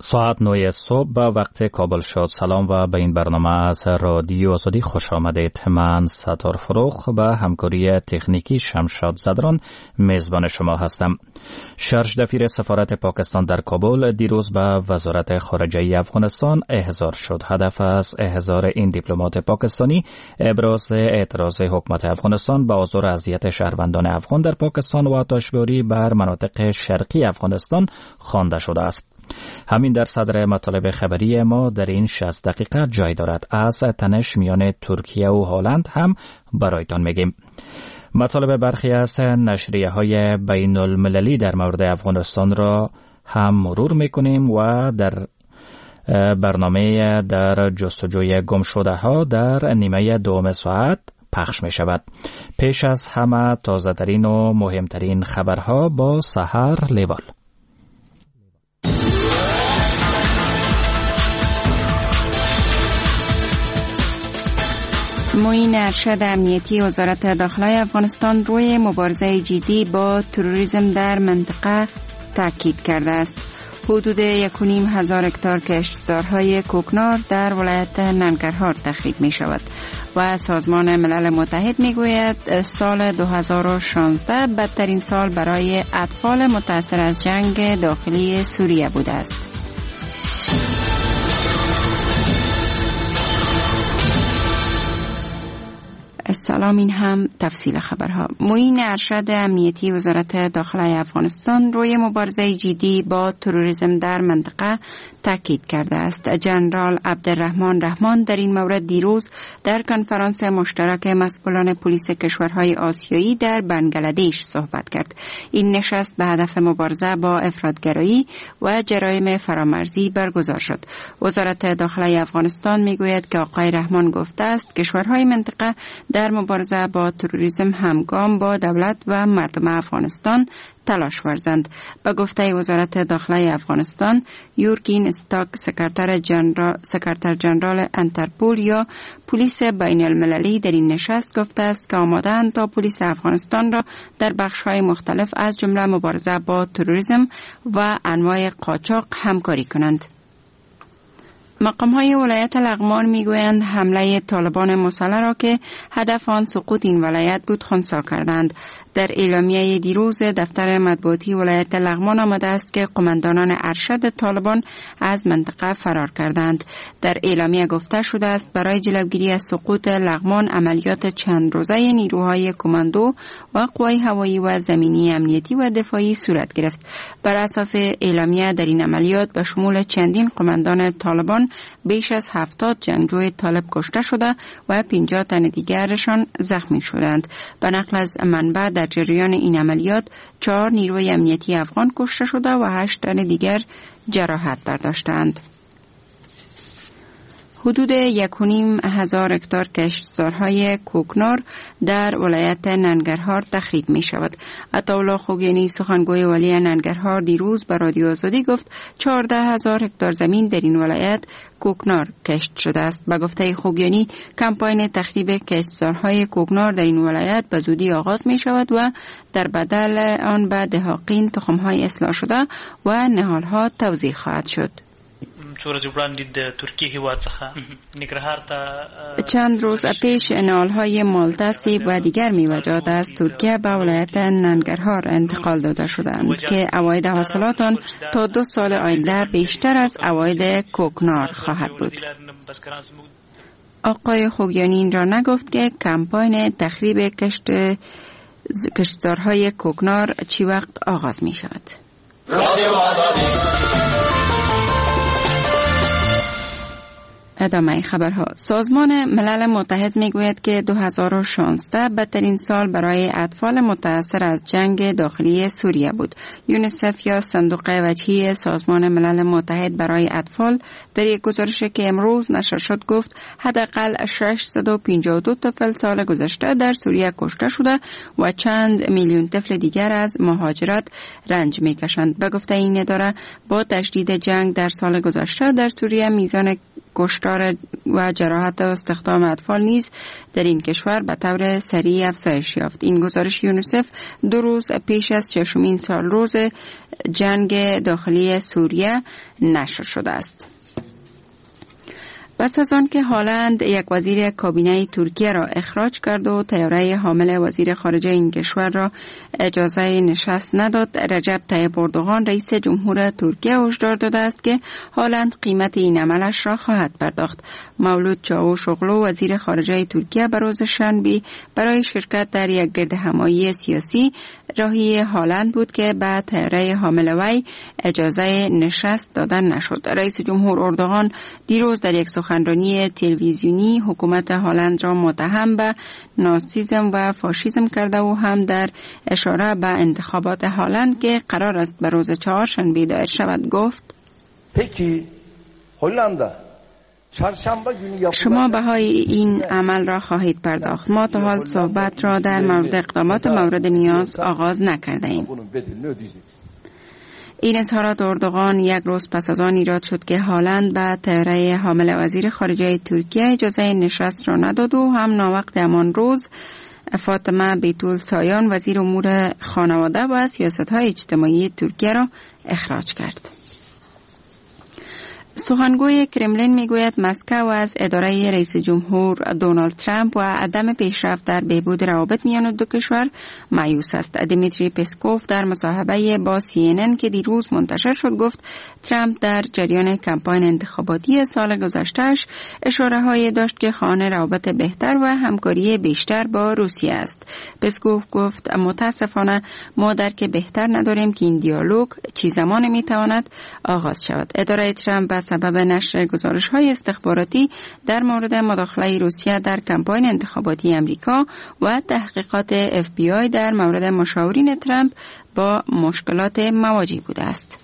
ساعت 9 صبح به وقت کابل شد. سلام و به این برنامه از رادیو آزادی خوش آمدید. من ستار فروخ به همکاری تکنیکی شمشاد زدران میزبان شما هستم. شرش دفیر سفارت پاکستان در کابل دیروز به وزارت خارجه افغانستان احضار شد. هدف از احضار این دیپلمات پاکستانی ابراز اعتراض حکومت افغانستان به آزار اذیت شهروندان افغان در پاکستان و آتش‌باری بر مناطق شرقی افغانستان خوانده شده است. همین در صدر مطالب خبری ما در این 60 دقیقه جای دارد. از تنش میان ترکیه و هلند هم برایتان میگیم. مطالب برخی از نشریه‌های بین المللی در مورد افغانستان را هم مرور میکنیم و در برنامه در جستجوی گم شده ها در نیمه دوم ساعت پخش می شود. پیش از همه تازه ترین و مهمترین خبرها با سحر لیوال. معین ارشد امنیتی وزارت داخله افغانستان روی مبارزه جدی با تروریسم در منطقه تاکید کرده است. حدود 1,500 هکتار کشتزارهای کوکنار در ولایت ننگرهار تخریب می شود و سازمان ملل متحد می گوید سال 2016 بدترین سال برای اطفال متاثر از جنگ داخلی سوریه بوده است. سلام، این هم تفصیل خبرها. معین ارشد امنیتی وزارت داخله افغانستان روی مبارزه جدی با تروریسم در منطقه تاکید کرده است. جنرال عبدالرحمن رحمان در این مورد دیروز در کنفرانس مشترک مسئولان پلیس کشورهای آسیایی در بنگلادش صحبت کرد. این نشست به هدف مبارزه با افراطگرایی و جرایم فرامرزی برگزار شد. وزارت داخله افغانستان میگوید که آقای رحمان گفته است کشورهای منطقه در مبارزه با تروریسم همگام با دولت و مردم افغانستان تلاش ورزند. به گفته وزارت داخله افغانستان، یورگین استاک سکرتر جنرال انترپول یا پلیس بین المللی در این نشست گفته است که آماده‌اند تا پلیس افغانستان را در بخش‌های مختلف از جمله مبارزه با تروریسم و انواع قاچاق همکاری کنند. مقام‌های ولایت لغمان می‌گویند حمله طالبان مسلح را که هدف آن سقوط این ولایت بود خنثی کردند. در اعلامیه دیروز دفتر مطبوعاتی ولایت لغمان آمده است که قماندانان ارشد طالبان از منطقه فرار کردند. در اعلامیه گفته شده است برای جلوگیری از سقوط لغمان عملیات چند روزه نیروهای کماندو و قوای هوایی و زمینی امنیتی و دفاعی صورت گرفت. بر اساس اعلامیه در این عملیات به شمول چندین قماندان طالبان بیش از 70 جنگجوی طالب کشته شده و 50 تن دیگرشان زخمی شدند. به نقل از منبع در جریان این عملیات 4 نیروی امنیتی افغان کشته شده و 8 تن دیگر جراحت برداشتند. حدود 1,500 هکتار کشتزارهای کوکنار در ولایت ننگرهار تخریب می شود. عطاالله خوگیانی سخنگوی ولی ننگرهار دیروز به رادیو آزادی گفت 14,000 هکتار زمین در این ولایت کوکنار کشت شده است. به گفته خوگیانی کمپاین تخریب کشتزارهای کوکنار در این ولایت به زودی آغاز می شود و در بدل آن به دهاقین تخم‌های اصلاح شده و نهال‌ها توزیع خواهد شد. چند روز پیش نهال‌های مالتاسی و دیگر میوه‌جات از ترکیه به ولایت ننگرهار انتقال داده شدند که عواید حاصلات آن تا 2 سال آینده بیشتر از عواید کوکنار خواهد بود. آقای خوگیانی این را نگفت که کمپاین تخریب کشتزارهای کوکنار چی وقت آغاز می شود. ادامه خبرها. سازمان ملل متحد میگوید که 2016 بدترین سال برای اطفال متاثر از جنگ داخلی سوریه بود. یونیسف یا صندوق وجهی سازمان ملل متحد برای اطفال در یک گزارشی که امروز نشر شد گفت حداقل 652 طفل سال گذشته در سوریه کشته شده و چند میلیون طفل دیگر از مهاجرت رنج میکشند. به گفته این اداره با تشدید جنگ در سال گذشته در سوریه میزان کشتار و جراحت و استخدام اطفال نیز در این کشور به طور سریع افزایش یافت. این گزارش یونیسف 2 روز پیش از 6مین سالروز جنگ داخلی سوریه نشر شده است. پس از آن که هالند یک وزیر کابینه ترکیه را اخراج کرد و طیاره حامل وزیر خارجه این کشور را اجازه نشست نداد، رجب طیب اردوغان رئیس جمهور ترکیه هشدار داده است که هالند قیمت این عملش را خواهد پرداخت. مولود چاوشوغلو وزیر خارجه ترکیه به روز شنبه برای شرکت در یک گردهمایی سیاسی راهی هالند بود که به طیاره حامل وی اجازه نشست دادن نشد. رئیس جمهور اردوغان دیروز در یک سخنرانی تلویزیونی حکومت هالند را متهم به ناسیسم و فاشیسم کرده و هم در اشاره به انتخابات هالند که قرار است به روز چهارشنبه دایر شود گفت: شما بهای این عمل را خواهید پرداخت. ما تا حال صحبت را در مورد اقدامات مورد نیاز آغاز نکرده ایم. این اظهارات اردوغان یک روز پس از آن ایجاد شد که هالند به طیاره حامل وزیر خارجه ترکیه اجازه نشست را نداد و هم ناوقت همان روز فاطمه بیتول سایان وزیر امور خانواده و سیاست‌های اجتماعی ترکیه را اخراج کرد. سخنگوی کرملین میگوید مسکو از اداره رئیس جمهور دونالد ترامپ و عدم پیشرفت در بهبود روابط میان دو کشور مایوس است. دیمیتری پسکوف در مصاحبه با CNN که دیروز منتشر شد گفت ترامپ در جریان کمپاین انتخاباتی سال گذشتهش اشاره‌هایی داشت که خواهان روابط بهتر و همکاری بیشتر با روسیه است. پسکوف گفت متاسفانه ما درک بهتر نداریم که این دیالوگ چه زمان میتواند آغاز شود. اداره ترامپ سبب نشر گزارش‌های استخباراتی در مورد مداخله روسیه در کمپاین انتخاباتی امریکا و تحقیقات FBI در مورد مشاورین ترامپ با مشکلات مواجه بوده است.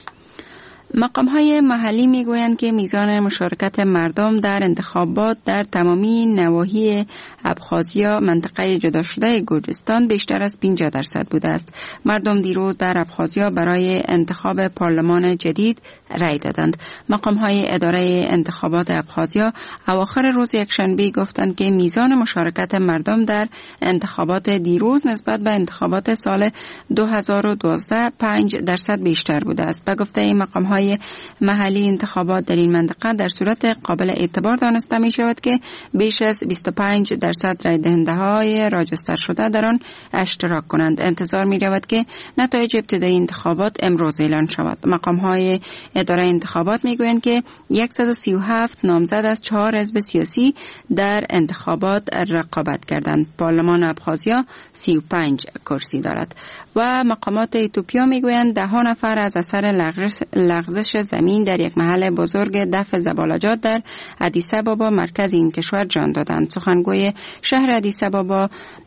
مقام‌های محلی می‌گویند که میزان مشارکت مردم در انتخابات در تمامی نواحی ابخازیا منطقه جدا شده گرجستان بیشتر از 50% بوده است. مردم دیروز در ابخازیا برای انتخاب پارلمان جدید رای دادند. مقام‌های اداره انتخابات ابخازیا اواخر روز یکشنبه گفتند که میزان مشارکت مردم در انتخابات دیروز نسبت به انتخابات سال 2012 5% بیشتر بوده است. به گفته مقام‌های محلی انتخابات در این منطقه در صورت قابل اعتبار دانسته می شود که بیش از 25% رای دهنده های راجستر شده در آن اشتراک کنند. انتظار می رود که نتایج ابتدایی انتخابات امروز اعلان شود. مقام های اداره انتخابات می گویند که 137 نامزد از 4 حزب سیاسی در انتخابات رقابت کردند. پارلمان ابخازیا 35 کرسی دارد. و مقامات ایتوپیا میگویند 10 نفر از اثر لغزش زمین در یک محل بزرگ دفع زباله‌جات در ادیس ابابا مرکز این کشور جان دادند. سخنگوی شهر ادیس ابابا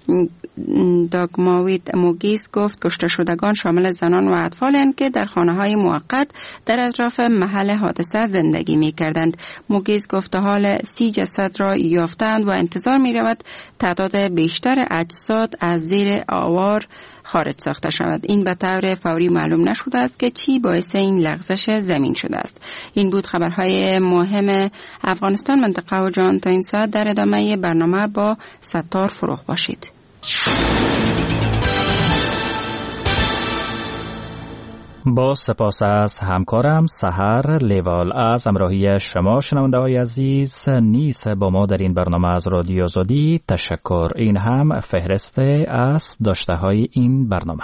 داگماویت موگیس گفت کشته شدگان شامل زنان و اطفالند که در خانه‌های موقت در اطراف محل حادثه زندگی می‌کردند. موگیس گفت تا حال 30 جسد را یافتند و انتظار می‌رود تعداد بیشتر اجساد از زیر آوار خارج ساخته شود. این به طور فوری معلوم نشده است که چی باعث این لغزش زمین شده است. این بود خبرهای مهم افغانستان، منطقه و جهان. تا این ساعت در ادامه برنامه با ستار فروغ باشید. با سپاس از همکارم سحر لیوال از همراهی شما شنونده های عزیز نیز با ما در این برنامه از رادیو آزادی تشکر. این هم فهرسته از داشته های این برنامه.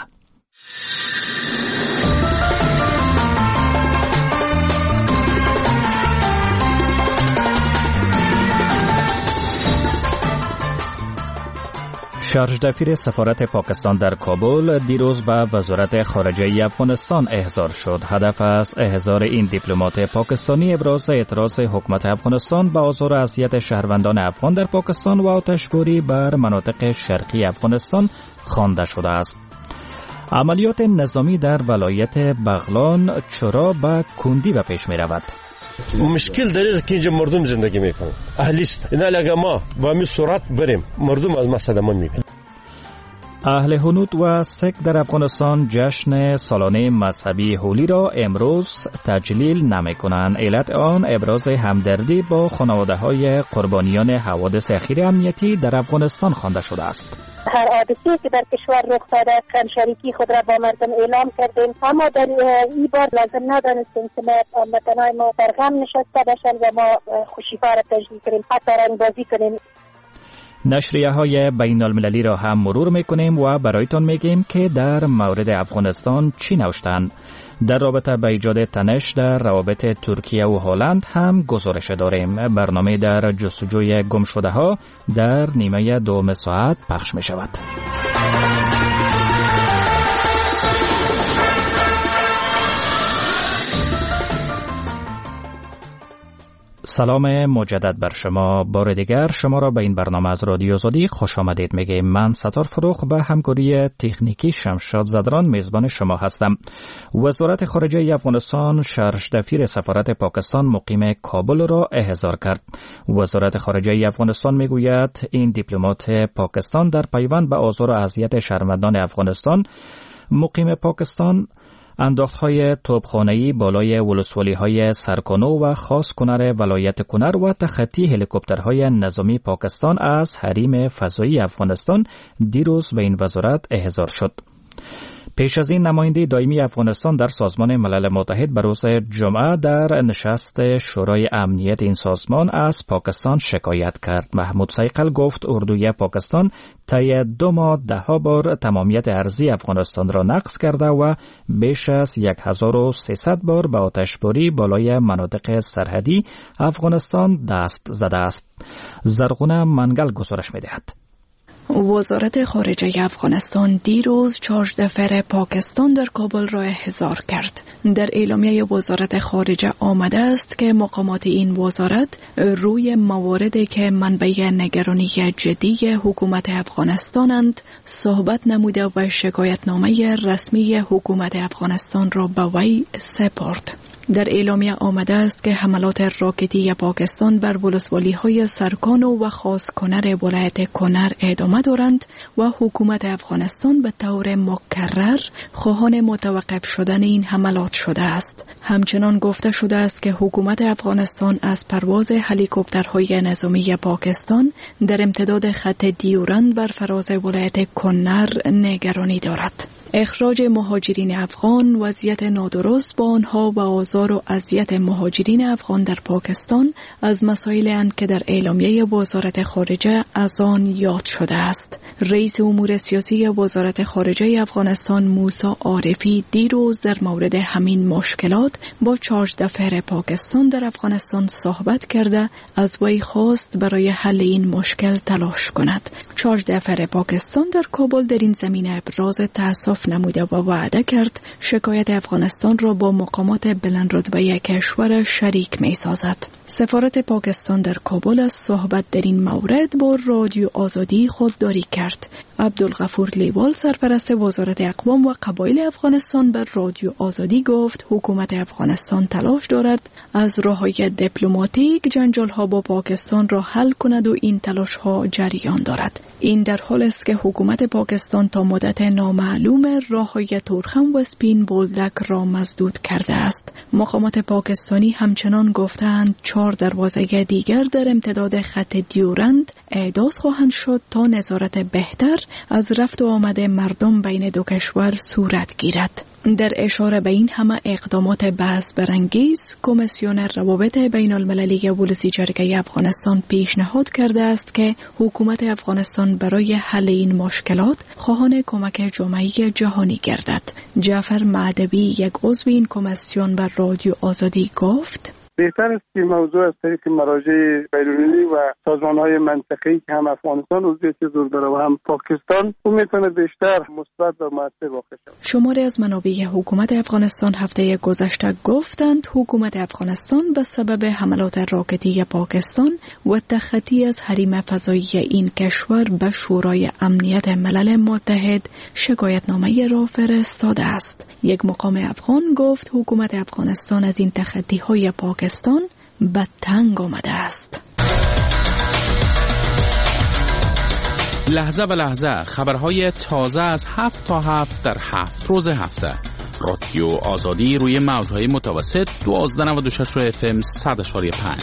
شارژ دفیر سفارت پاکستان در کابل دیروز به وزارت خارجه افغانستان احضار شد. هدف از احضار این دیپلمات پاکستانی ابراز اعتراض حکومت افغانستان به آزار و اذیت شهروندان افغان در پاکستان و آتش‌باری بر مناطق شرقی افغانستان خوانده شده است. عملیات نظامی در ولایت بغلان چرا به کندی به پیش می رود؟ مشکل در اینه که اینجا مردم زندگی میکنن، اهلیست. اینا لگه ما با می سرعت بریم مردم از ما صدمه میبینن. اهل هنود و سک در افغانستان جشن سالانه مذهبی هولی را امروز تجلیل نمی کنند. علت آن ابراز همدردی با خانواده‌های قربانیان حوادث اخیر امنیتی در افغانستان خوانده شده است. هر حادثه‌ای که در کشور رخ داده است شریکی خود را با مردم اعلام کردیم، اما در این بار لازم ندانستیم که هموطنان ما در غم نشسته باشند و ما خوشی‌ها را تجلیل کنیم، حتی رنگ بازی کنیم. نشریه های بین المللی را هم مرور میکنیم و برایتان میگیم که در مورد افغانستان چی نوشتند. در رابطه با ایجاد تنش در روابط ترکیه و هلند هم گزارش داریم. برنامه در جستجوی گم شده ها در نیمه دوم ساعت پخش می شود. سلام مجدد بر شما. بار دیگر شما را به این برنامه از رادیو آزادی خوش آمدید میگیم. من ستار فروخ به همکاری تکنیکی شمشاد زدران میزبان شما هستم. وزارت خارجه افغانستان شرشدفیر سفارت پاکستان مقیم کابل را احضار کرد. وزارت خارجه افغانستان میگوید این دیپلمات پاکستان در پیوند به آزار و اذیت شهروندان افغانستان مقیم پاکستان انداختهای توپخانه‌ای بالای ولسوالی‌های سرکانو و خاص کنر ولایت کنر و تخطی هلیکوپترهای نظامی پاکستان از حریم فضایی افغانستان دیروز به این وزارت احضار شد. پیش از این نماینده دائمی افغانستان در سازمان ملل متحد به روز جمعه در نشست شورای امنیت این سازمان از پاکستان شکایت کرد. محمود صیقل گفت اردوی پاکستان طی 2 ماه 10 بار تمامیت ارضی افغانستان را نقض کرده و بیش از 1300 بار به آتشباری بالای مناطق سرحدی افغانستان دست زده است. زرغونه منگل گزارش می‌دهد. وزارت خارجه افغانستان دیروز 4 نفر پاکستان در کابل را احضار کرد. در اعلامیه وزارت خارجه آمده است که مقامات این وزارت روی مواردی که منبع نگرانی جدی حکومت افغانستانند صحبت نموده و شکایتنامه رسمی حکومت افغانستان را به وی سپرد. در اعلامیه آمده است که حملات راکتی پاکستان بر ولسوالی‌های سرکانو و خاص کنر ولایت کنر ادامه دارند و حکومت افغانستان به طور مکرر خواهان متوقف شدن این حملات شده است. همچنان گفته شده است که حکومت افغانستان از پرواز هلیکوپترهای نظامی پاکستان در امتداد خط دیورند بر فراز ولایت کنر نگرانی دارد. اخراج مهاجرین افغان، وضعیت نادرست با آنها و آزار و اذیت مهاجرین افغان در پاکستان از مسائلی اند که در اعلامیه وزارت خارجه از آن یاد شده است. رئیس امور سیاسی وزارت خارجه افغانستان موسی عارفی دیروز در مورد همین مشکلات با 14 نفر پاکستان در افغانستان صحبت کرده از وی خواست برای حل این مشکل تلاش کند. 14 نفر پاکستان در کابل در این زمینه ابراز تأسف نموده و وعده کرد شکایت افغانستان را با مقامات بلندرتبه کشور شریک می سازد. سفارت پاکستان در کابل از صحبت در این مورد با رادیو آزادی خودداری کرد. عبدالغفور لیوال سرپرست وزارت اقوام و قبایل افغانستان بر رادیو آزادی گفت حکومت افغانستان تلاش دارد از راه‌های دیپلماتیک جنجال‌ها با پاکستان را حل کند و این تلاش‌ها جریان دارد. این در حالی است که حکومت پاکستان تا مدت نامعلوم راه‌های تورخم و سپین بولدک را مسدود کرده است. مقامات پاکستانی همچنان گفتند 4 دروازه دیگر در امتداد خط دیورند اعداد خواهند شد تا نظارت بهتر از رفت و آمد مردم بین دو کشور صورت گیرد. در اشاره به این همه اقدامات بحث برانگیز، کمیسیون روابط بین المللی ولسی جرگه افغانستان پیشنهاد کرده است که حکومت افغانستان برای حل این مشکلات خواهان کمک جامعه جهانی گردد. جعفر معدوی یک عضو این کمیسیون بر رادیو آزادی گفت بهتر است که موضوع از طریق مراجع بین‌المللی و سازمان‌های منطقه‌ای که هم افغانستان عضویت زور داره و هم پاکستان اون میتونه بیشتر مثبت و مؤثر واقع شود. شماری از منابع حکومت افغانستان هفته گذشته گفتند حکومت افغانستان به سبب حملات راکتی پاکستان و تخطی از حریم فضایی این کشور به شورای امنیت ملل متحد شکایتنامه را فرستاده است. یک مقام افغان گفت حکومت افغانستان از این تخطی‌های پاکستان به تنگ آمده است. لحظه به لحظه خبرهای تازه از 7 تا 7 در 7 روز هفته. رادیو آزادی روی موجهای متوسط 1296 FM 100.5.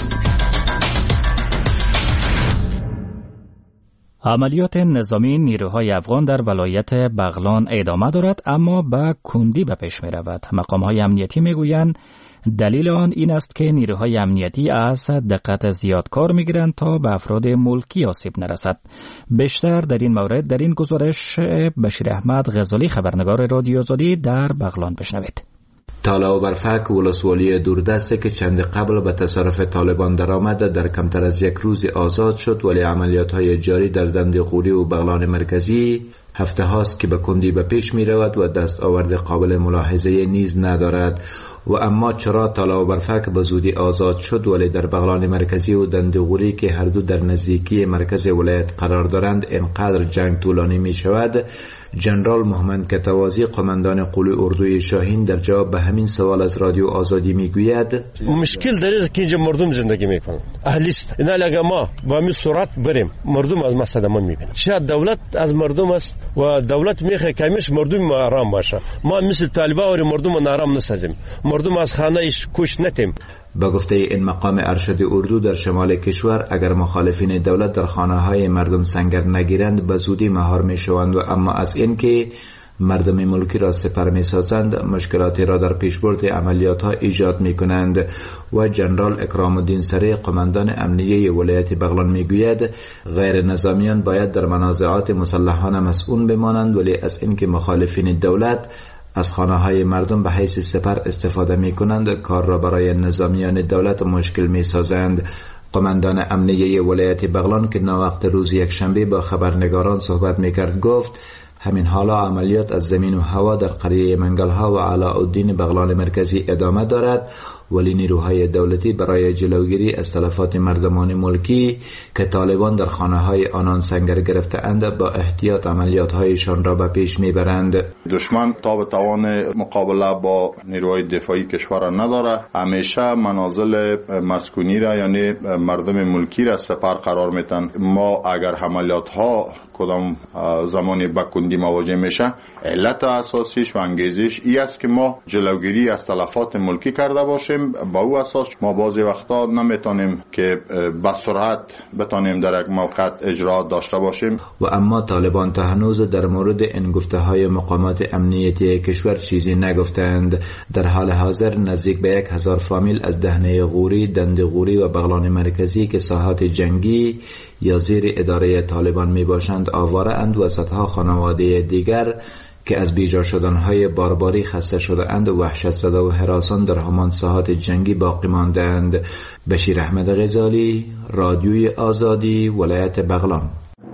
عملیات نظامی نیروهای افغان در ولایت بغلان ادامه دارد، اما به کندی به پیش می رود. مقامهای امنیتی می گویند دلیل آن این است که نیروهای امنیتی از دقت زیاد کار می گیرند تا به افراد ملکی آسیب نرسد. بیشتر در این مورد در این گزارش بشیر احمد غزالی خبرنگار رادیو آزادی در بغلان بشنوید. تالا و برفک ولسوالی دوردسته که چند قبل به تصرف طالبان درآمد در کمتر از یک روز آزاد شد، ولی عملیات‌های جاری در دندقوری و بغلان مرکزی هفته هاست که به کندی به پیش می رود و دستاورد قابل ملاحظه نیز ندارد. و اما چرا تالا و برفک به زودی آزاد شد ولی در بغلان مرکزی و دندقوری که هر دو در نزدیکی مرکز ولایت قرار دارند اینقدر جنگ طولانی می شود؟ جنرال محمد کتوازی قماندان قول اردوی شاهین در جواب به همین سوال از رادیو آزادی می گوید مشکل در اینه که اینجا مردم زندگی میکنن، اهلیست. اینا لگه ما با همین سرعت بریم مردم از ما صدمه میبینن. شاید دولت از مردم است و دولت میخواد کمیش مردم آرام باشه. ما مثل طالبا و مردم نارام نسازیم، مردم از خانهش کش نتیم. با گفته این مقام ارشد اردو در شمال کشور اگر مخالفین دولت در خانه‌های مردم سنگر نگیرند به زودی مهار میشوند و اما از این که مردم ملکی را سپر می‌سازند مشکلاتی را در پیشبرد عملیات‌ها ایجاد می‌کنند. و جنرال اکرام الدین سری قماندان امنیه ولایت بغلان می‌گوید غیر نظامیان باید در منازعات مسلحانه مسئول بمانند، ولی از اینکه مخالفین دولت از خانه‌های مردم به حیث سپر استفاده می‌کنند کار را برای نظامیان دولت مشکل می‌سازند. قماندان امنیه ولایت بغلان که ناوقت روز یکشنبه با خبرنگاران صحبت می‌کرد گفت همین حالا عملیات از زمین و هوا در قریه منگلها و علاءالدین بغلان مرکزی ادامه دارد، ولی نیروهای دولتی برای جلوگیری از تلفات مردمان ملکی که طالبان در خانه‌های آنان سنگر گرفته‌اند با احتیاط عملیات‌هایشان را به پیش می‌برند. دشمن تا به توان مقابله با نیروهای دفاعی کشور نداره، همیشه منازل مسکونی را یعنی مردم ملکی را سپر قرار میدن. ما اگر عملیات‌ها کدام زمانی به کندی مواجه میشه، علت اساسیش و انگیزش این است که ما جلوگیری از تلفات ملکی کرده باشیم. با او اساس ما بعضی وقتا نمیتونیم که به سرعت بتونیم در یک موقع اجرا داشته باشیم. و اما طالبان تا هنوز در مورد این گفته‌های مقامات امنیتی کشور چیزی نگفتند. در حال حاضر نزدیک به 1000 فامیل از دهنه غوری، دندقوری و بغلان مرکزی که ساحات جنگی یا زیر اداره طالبان می باشند آواره اند و صدها خانواده دیگر که از بیجا شدنهای بارباری خسته شده اند و وحشت زده و هراسان در همان ساحات جنگی باقی مانده اند. بشیر احمد غزالی، رادیوی آزادی، ولایت بغلان.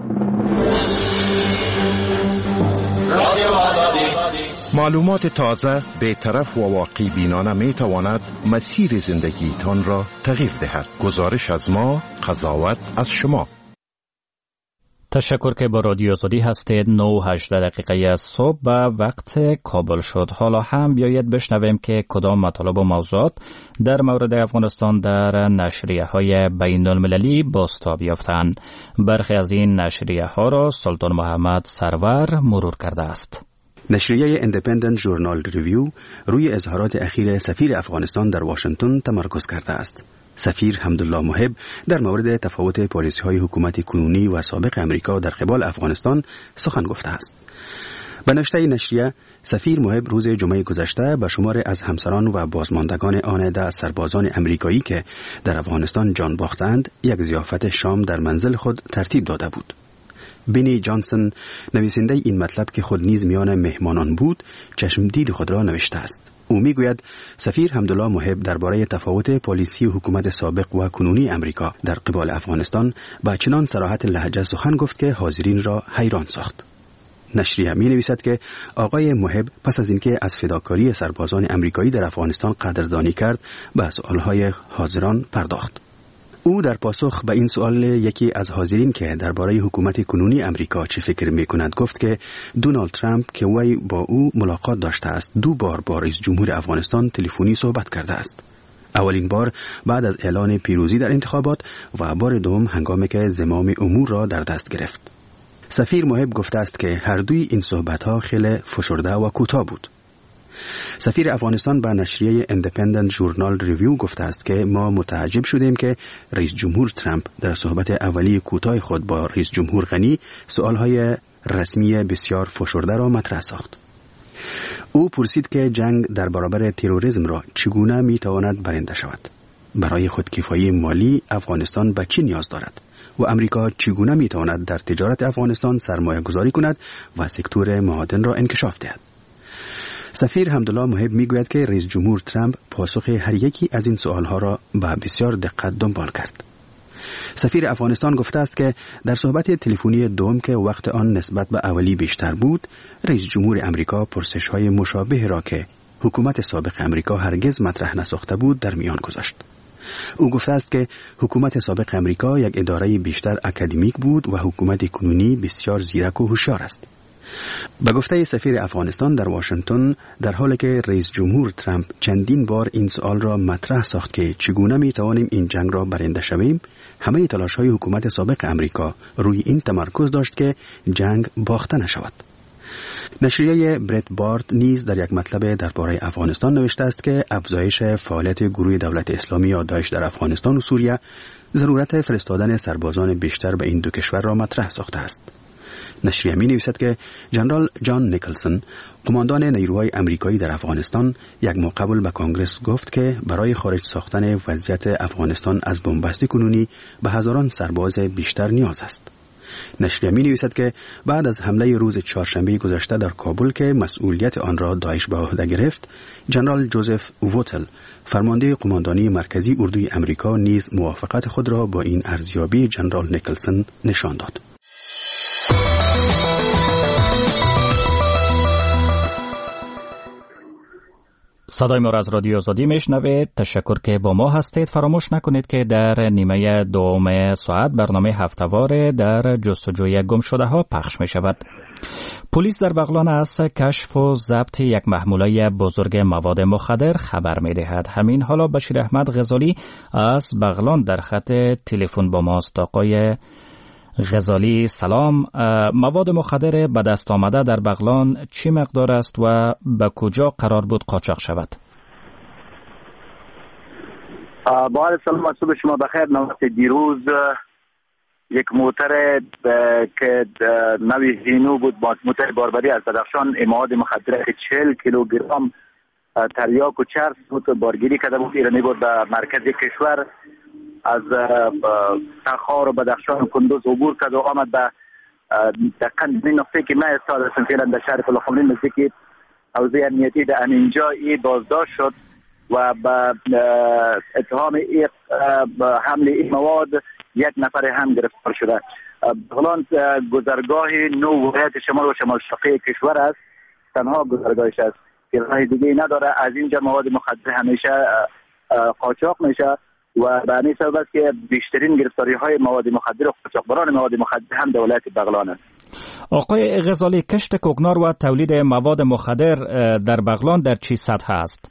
معلومات تازه، بی‌طرف و واقعی بینانه می تواند مسیر زندگیتان را تغییر دهد. گزارش از ما، قضاوت از شما. تشکر که با رادیو آزادی هستید. 9:18 دقیقه صبح به وقت کابل شد. حالا هم بیایید بشنویم که کدام مطالب و موضوعات در مورد افغانستان در نشریه‌های بین المللی بازتاب یافتند. برخی از این نشریه‌ها را سلطان محمد سرور مرور کرده است. نشریه ایندیپندنت ژورنال ریویو روی اظهارات اخیر سفیر افغانستان در واشنگتن تمرکز کرده است. سفیر حمدالله محب در مورد تفاوت پالیسی‌های حکومت کنونی و سابق امریکا در قبال افغانستان سخن گفته است. به نشریه نشریه، سفیر محب روز جمعه گذشته به شمار از همسران و بازماندگان آن 10 سربازان امریکایی که در افغانستان جان باختند یک ضیافت شام در منزل خود ترتیب داده بود. بینی جانسون نویسنده این مطلب که خود نیز میان مهمانان بود چشمدید خود را نوشته است. او میگوید سفیر حمدالله محب درباره تفاوت پالیسی حکومت سابق و کنونی امریکا در قبال افغانستان با چنان صراحت لهجه سخن گفت که حاضرین را حیران ساخت. نشریه می نویسد که آقای محب پس از اینکه از فداکاری سربازان امریکایی در افغانستان قدردانی کرد به سوالهای حاضران پرداخت. او در پاسخ به این سوال یکی از حاضرین که درباره حکومت کنونی امریکا چه فکر می‌کند گفت که دونالد ترامپ که وی با او ملاقات داشته است 2 بار با رئیس جمهور افغانستان تلفنی صحبت کرده است. اولین بار بعد از اعلان پیروزی در انتخابات و بار دوم هنگامی که زمام امور را در دست گرفت. سفیر محب گفته است که هر دوی این صحبت‌ها خیلی فشرده و کوتاه بود. سفیر افغانستان به نشریه ایندیپندنت ژورنال ریویو گفته است که ما متعجب شدیم که رئیس جمهور ترامپ در صحبت اولی کوتاه خود با رئیس جمهور غنی سوالهای رسمی بسیار فشرده را مطرح ساخت. او پرسید که جنگ در برابر تروریسم را چگونه میتواند برنده شود. برای خودکفایی مالی افغانستان به چی نیاز دارد و امریکا چگونه میتواند در تجارت افغانستان سرمایه گذاری کند و سکتور معادن را انکشاف دهد. سفیر حمدالله محب میگوید که رئیس جمهور ترامپ پاسخ هر یکی از این سوالها را با بسیار دقت دنبال کرد. سفیر افغانستان گفته است که در صحبت تلفنی دوم که وقت آن نسبت به اولی بیشتر بود، رئیس جمهور امریکا پرسش‌های مشابه را که حکومت سابق امریکا هرگز مطرح نساخته بود در میان گذاشت. او گفته است که حکومت سابق امریکا یک اداره بیشتر اکادمیک بود و حکومت کنونی بسیار زیرک و هوشیار است. به گفته سفیر افغانستان در واشنگتن، در حالی که رئیس جمهور ترامپ چندین بار این سوال را مطرح ساخت که چگونه می توانیم این جنگ را برنده شویم، همه تلاش‌های حکومت سابق امریکا روی این تمرکز داشت که جنگ باخته نشود. نشریه بریت بارد نیز در یک مطلب درباره افغانستان نوشته است که افزایش فعالیت گروه دولت اسلامی یا داعش در افغانستان و سوریه ضرورت فرستادن سربازان بیشتر به این دو کشور را مطرح ساخته است. نشریه می نویسد که جنرال جان نیکلسون، قماندان نیروهای امریکایی در افغانستان، یک ماه قبل به کانگرس گفت که برای خارج ساختن وضعیت افغانستان از بنبست کنونی به هزاران سرباز بیشتر نیاز است. نشریه می نویسد که بعد از حمله روز چهارشنبه گذشته در کابل که مسئولیت آن را داعش به عهده گرفت، جنرال جوزف ووتل، فرمانده قماندانی مرکزی اردوی امریکا، نیز موافقت خود را با این ارزیابی جنرال نیکلسون نشان داد. صدای ما را از رادیو آزادی میشنوید. تشکر که با ما هستید. فراموش نکنید که در نیمه دوم ساعت برنامه هفته‌وار در جستجوی گم شده ها پخش می شود. پلیس در بغلان از کشف و ضبط یک محموله بزرگ مواد مخدر خبر می دهد. همین حالا بشیر احمد غزالی از بغلان در خط تلفن با ماست. آقای غزالی سلام. مواد مخدر به دست آمده در بغلان چی مقدار است و به کجا قرار بود قاچاق شود؟ با عرض سلام و صبح شما بخیر. نوبت دیروز یک موتر که نوی هینو بود، موتر باربری از بدخشان، مواد مخدر 40 کیلوگرم تریاک و چرس بود بارگیری کرده بود. ایرانی بود به مرکز کشور از تخار و بدخشان و کندوز عبور کرد و آمد به دقیقاً این نقطه که من استاد هستم فعلا در شهر فلخامنه نزدیک حوزه امنیتی در اینجا بازداشت شد و به اتهام حمل این مواد یک نفر هم گرفتار شده. بغلان گذرگاه نو ولایت شمال و شمال شرقی کشور است، تنها گذرگاهش است که راه دیگه نداره. از اینجا مواد مخدر همیشه قاچاق میشه و به همین سبب است که بیشترین گرفتاری های مواد مخدر و قاچاقبران مواد مخدر هم در ولایت بغلان است. آقای غزالی، کشت کوکنار و تولید مواد مخدر در بغلان در چه سطح است؟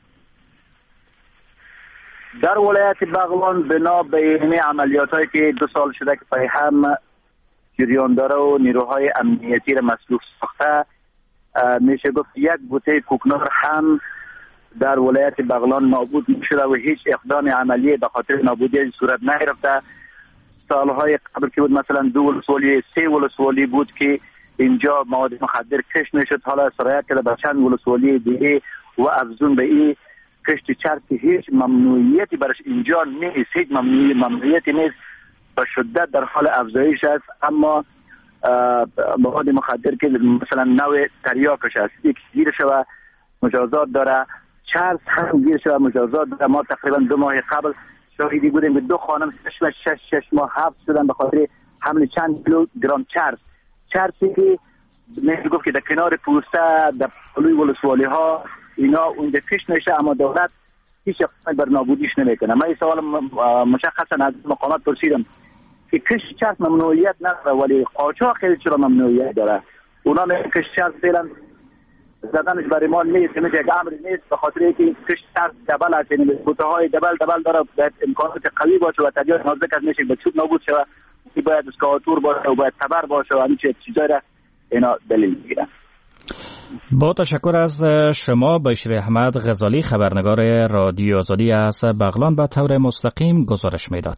در ولایت بغلان بنا به این عملیات هایی که 2 سال شده که پای هم جریان داره و نیروهای امنیتی را مسلوح ساخته، میشه گفت یک بوته کوکنار هم در ولایت بغلان نابود شده و هیچ اقدام عملی به خاطر نابودی صورت نگرفته. سالهای قبل که بود مثلا 2 ولسوالی 3 ولسوالی بود که اینجا مواد مخدر کشت میشد، حالا سرایت کرده به چند ولسوالی دیگه و افزون به این کشت چرس هیچ ممنوعیتی برش اینجا نیست، هیچ ممنوعیتی نیست، به شدت در حال افزایش است. اما مواد مخدر که مثلا نوع تریاکش است، یک گیر شده مجازات داره، چرس هم گیر شده مجازات داره. ما تقریبا 2 ماه قبل شاهدی بودیم به 2 خانم 6 ماه حبس شدن به خاطر حمل چند کیلوگرم چرسی که میشه گفت که در کنار پوسته در پلوی ولسوالی ها اینا اونجا کشت میشه، اما دولت هیچ اقدامی بر نابودیش نمیکنه. من این سوال مشخصا از مقامات پرسیدم که کشت چرس ممنوعیت نداره ولی قاچاق خیلی چرا ممنوعیت داره. اونا میگن کشت چرس فعلا زدنش برای ما نیست، میشه یک امر نیست به خاطر اینکه کشت چرس دبل است، یعنی بوته های دبل داره، باید امکانات قوی باشه و طبیعت نازک از میشه به چوب نابود شود. که باید اسکاتور باشه و باید تبر باشه و همین چیزا را اینا دلیل میگیرن. با تشکر از شما بشیر احمد غزالی، خبرنگار رادیو آزادی از بغلان، به طور مستقیم گزارش میداد.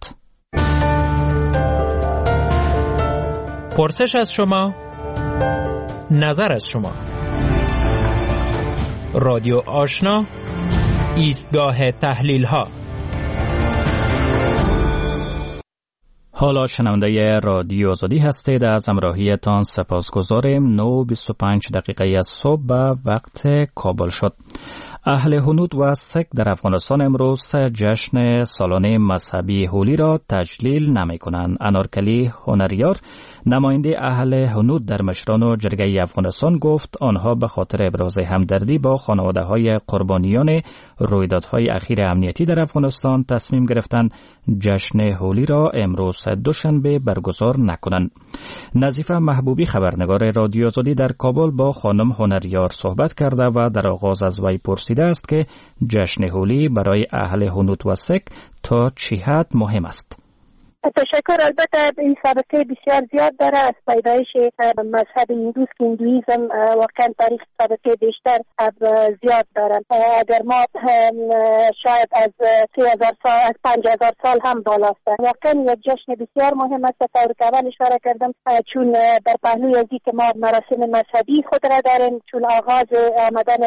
پرسش از شما، نظر از شما. رادیو آشنا، ایستگاه تحلیل ها. حالا شنونده رادیو آزادی هستید. از همراهیتان سپاسگزاریم. 9:25 از صبح به وقت کابل شد. اهل هنود و سک در افغانستان امروز جشن سالانه مذهبی هولی را تجلیل نمی کنند. انارکلی هنریار، نماینده اهل هنود در مشران و جرگه افغانستان، گفت آنها به خاطر ابراز همدردی با خانواده های قربانیان رویدادهای اخیر امنیتی در افغانستان تصمیم گرفتند جشن هولی را امروز دوشنبه برگزار نکنند. نظیفه محبوبی، خبرنگار رادیو آزادی در کابل، با خانم هنریار صحبت کرده و در آغاز از وی پرسیده است که جشن هولی برای اهل هنود و سک تا چه حد مهم است. تشکر. البته این سابقه بسیار زیاد داره از پیدایش مذهب هندوست که هندویزم واقعا تاریخ سابقه بیشتر زیاد داره. اگر ما شاید از 3000 سال از 5000 سال هم بالاست. واقعا یک جشن بسیار مهم است. طور که اول اشاره کردم، چون در پهلوی از که ما مراسم مذهبی خود را داریم، چون آغاز آمدن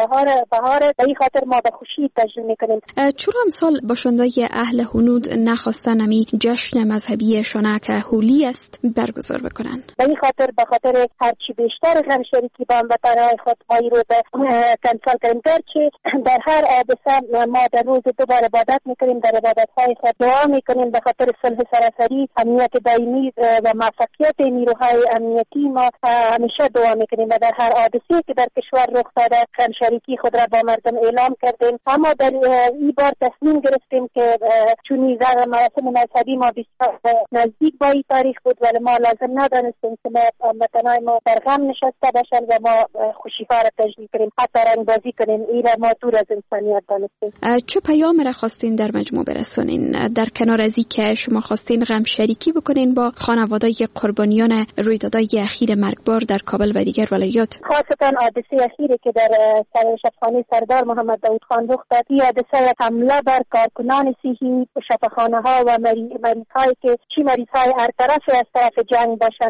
بهار به این خاطر ما به خوشی تجلیل میکنیم. چرا امسال باشندگان اهل هنود نخواستن امی جشن مذهبی شانک هولی است برگزار بکنن؟ به این خاطر هرچی بیشتر غم شریکی با هموطنان خود مایی رو کنسل کنیم. گرچه در هر حادثه ما در روز دوباره عبادت میکنیم، در عبادتهای خود دعا میکنیم به خاطر صلح سراسری، امنیت دائمی و موفقیت نیروهای امنیتی. ما همیشه دعا میکنیم و در هر حادثه‌ای که در کشور رخ داده غم شریکی خود را با مردم اعلام کردیم. اما در این بار تصمیم گرفتیم که چون مراسم مذهبی ما بسیار نزدیک با این تاریخ بود، ولی ما لازم ندانستیم که هموطنان ما در غم نشسته باشن و ما خوشی‌ها را تجلیل کنیم، حتی رنگ بازی کنیم. این را ما دور از انسانیت دانستیم. چه پیام را خواستین در مجموع برسونین، در کنار از اینکه شما خواستین غم شریکی بکنین با خانواده‌های قربانیان رویدادهای اخیر مرگبار در کابل و دیگر ولایات؟ خاصتا حادثه اخیری که در شفاخانه سردار محمد داود خان رخ داد، این حادثه حمله بر کارکنان صحی، شفاخانه‌ها و مریض‌هایی که چی مریض‌های هر طرف از طرف جنگ باشند،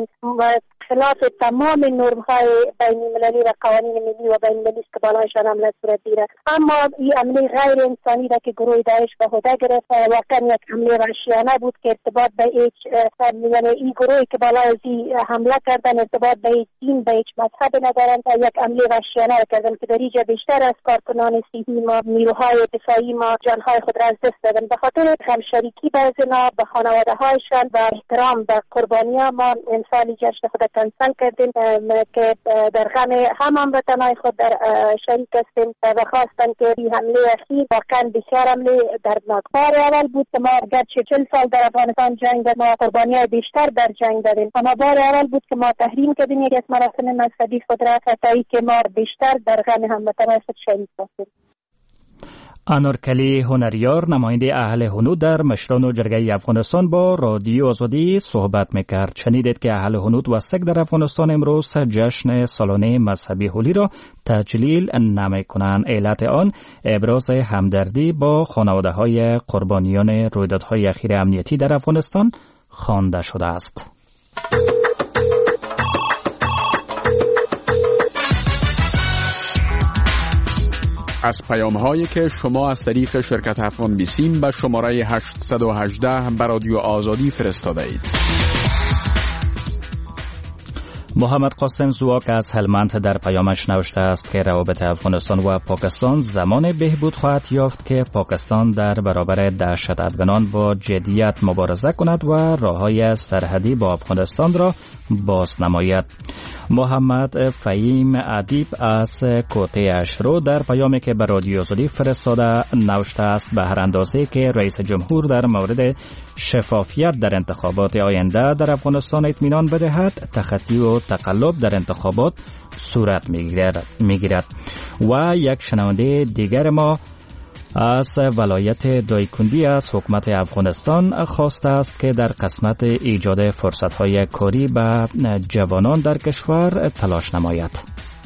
خلاف تمام نرم‌های بین‌المللی و قوانین ملی و بین‌المللی که بالایشان حمله صورت گیرد. اما این حمله غیر انسانی را که گروه داعش به عهده گرفت واقعا یک حمله وحشیانه بود که ارتباط به هیچ، یعنی این گروهی که بالای از حمله کردن ارتباط به هیچ دین، به هیچ مذهب ندارند. یک حمله وحشیانه را کردن که در اینجا بیشتر از کارکنان صحی ما، نیروهای دفاعی ما جانهای خود را از دست دادن. به خاطر همشریکی با اینا، به خانواده‌هایشان و احترام به قربانیان، ما امسال جشن خود کنسل کردیم که در غم هم هموطنان خود در شریک هستیم و خواستن که این حمله اخیر واقعا بسیار حمله دردناک. بار اول بود که ما گرچه 40 سال در افغانستان جنگ دادیم، ما قربانیای بیشتر در جنگ دادیم، اما بار اول بود که ما تحریم کردیم یک از مراسم مذهبی خود را تا که ما بیشتر در غم هموطنان خود شریک هستیم. انارکلی هنریار، نماینده اهل هنود در مشران و جرگه افغانستان، با رادیو آزادی صحبت میکرد. شنیدید که اهل هنود و سک در افغانستان امروز جشن سالانه مذهبی هولی را تجلیل نمیکنند. علت آن ابراز همدردی با خانواده های قربانیان رویدادهای اخیر امنیتی در افغانستان خوانده شده است. از پیام‌هایی که شما از طریق شرکت افغان بیسیم به شماره 818 به رادیو آزادی فرستاده اید. محمد قاسم زواک از هلمند در پیامش نوشته است که روابط افغانستان و پاکستان زمان بهبود خواهد یافت که پاکستان در برابر دهشت افغانان با جدیت مبارزه کند و راههای سرحدی با افغانستان را باز نماید. محمد فهیم ادیب از کوته اشرو در پیامی که به رادیو آزادی فرستاده نوشته است به هر اندازه که رئیس جمهور در مورد شفافیت در انتخابات آینده در افغانستان اطمینان بدهد، تخطی و تقلب در انتخابات صورت میگیرد. و یک شنونده دیگر ما از ولایت دایکندی از حکومت افغانستان خواسته است که در قسمت ایجاد فرصت‌های کاری به جوانان در کشور تلاش نماید.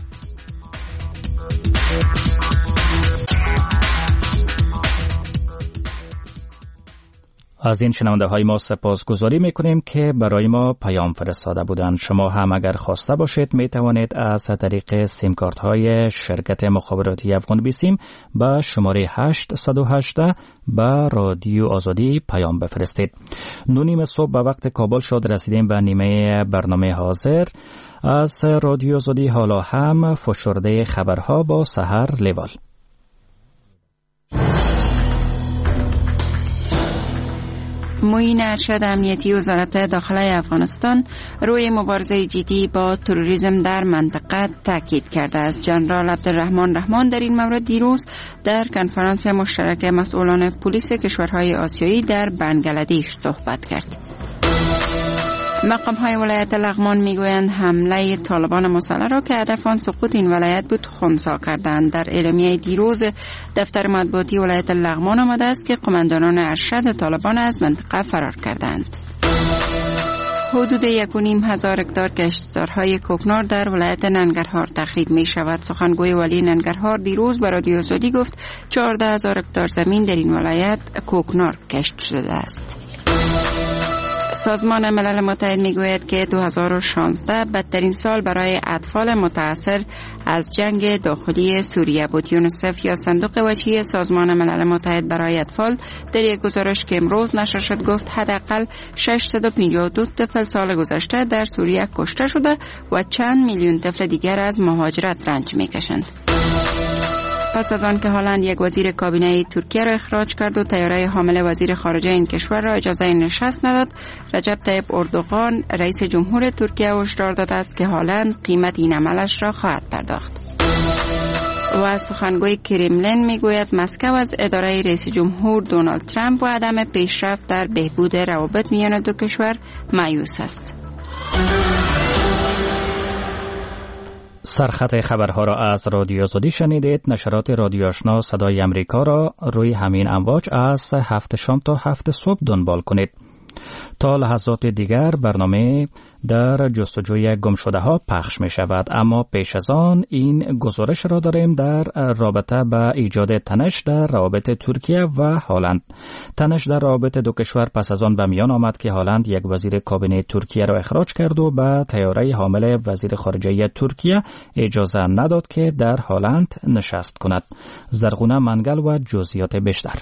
از این شنونده های ما سپاسگزاری میکنیم که برای ما پیام فرستاده بودند. شما هم اگر خواسته باشید می توانید از طریق سیم کارت های شرکت مخابراتی افغان بیسیم به شماره 818 به رادیو آزادی پیام بفرستید. 9:30 صبح به وقت کابل شد، رسیدیم به نیمه برنامه حاضر از رادیو آزادی. حالا هم فشرده خبرها با سحر لیوال. معین ارشد امنیتی وزارت داخله افغانستان روی مبارزه جدی با تروریسم در منطقه تاکید کرده است. جنرال عبدالرحمن رحمان در این مورد دیروز در کنفرانس مشترک مسئولان پلیس کشورهای آسیایی در بنگلادش صحبت کرد. مقام‌های ولایت لغمان میگویند حمله طالبان مسلح را که هدف آن سقوط این ولایت بود خنثی کردند. در اعلامیه دیروز دفتر مطبوعاتی ولایت لغمان آمده است که قماندانان ارشد طالبان از منطقه فرار کردند. حدود 1,500 هکتار کشتزارهای کوکنار در ولایت ننگرهار تخریب می شود. سخنگوی ولی ننگرهار دیروز به رادیو آزادی گفت 14,000 هکتار زمین در این ولایت کوکنار کشت شده است. سازمان ملل متحد میگوید که 2016 بدترین سال برای اطفال متاثر از جنگ داخلی سوریه بود. یونیسف یا صندوق وجهی سازمان ملل متحد برای اطفال در یک گزارش که امروز نشر شد گفت حداقل 652 طفل سال گذشته در سوریه کشته شده و چند میلیون طفل دیگر از مهاجرت رنج میکشند. پس از آن که هلند یک وزیر کابینه ترکیه را اخراج کرد و طیاره حامل وزیر خارجه این کشور را اجازه نشست نداد، رجب طیب اردوغان رئیس جمهور ترکیه هشدار داده است که هلند قیمت این عملش را خواهد پرداخت. و سخنگوی کرملین میگوید مسکو از اداره رئیس جمهور دونالد ترامپ و عدم پیشرفت در بهبود روابط میان دو کشور مایوس است. سرخط خبرها را از رادیو آزادی شنیدید. نشرات رادیو آشنا صدای امریکا را روی همین امواج از 7 شام تا 7 صبح دنبال کنید. تا لحظات دیگر برنامه در جستجوی گمشده ها پخش می شود، اما پیش از آن این گزارش را داریم در رابطه با ایجاد تنش در روابط ترکیه و هلند. تنش در روابط دو کشور پس از آن به میان آمد که هلند یک وزیر کابینه ترکیه را اخراج کرد و به طیاره حامل وزیر خارجه ترکیه اجازه نداد که در هلند نشست کند. زرغونه منگل و جزئیات بیشتر.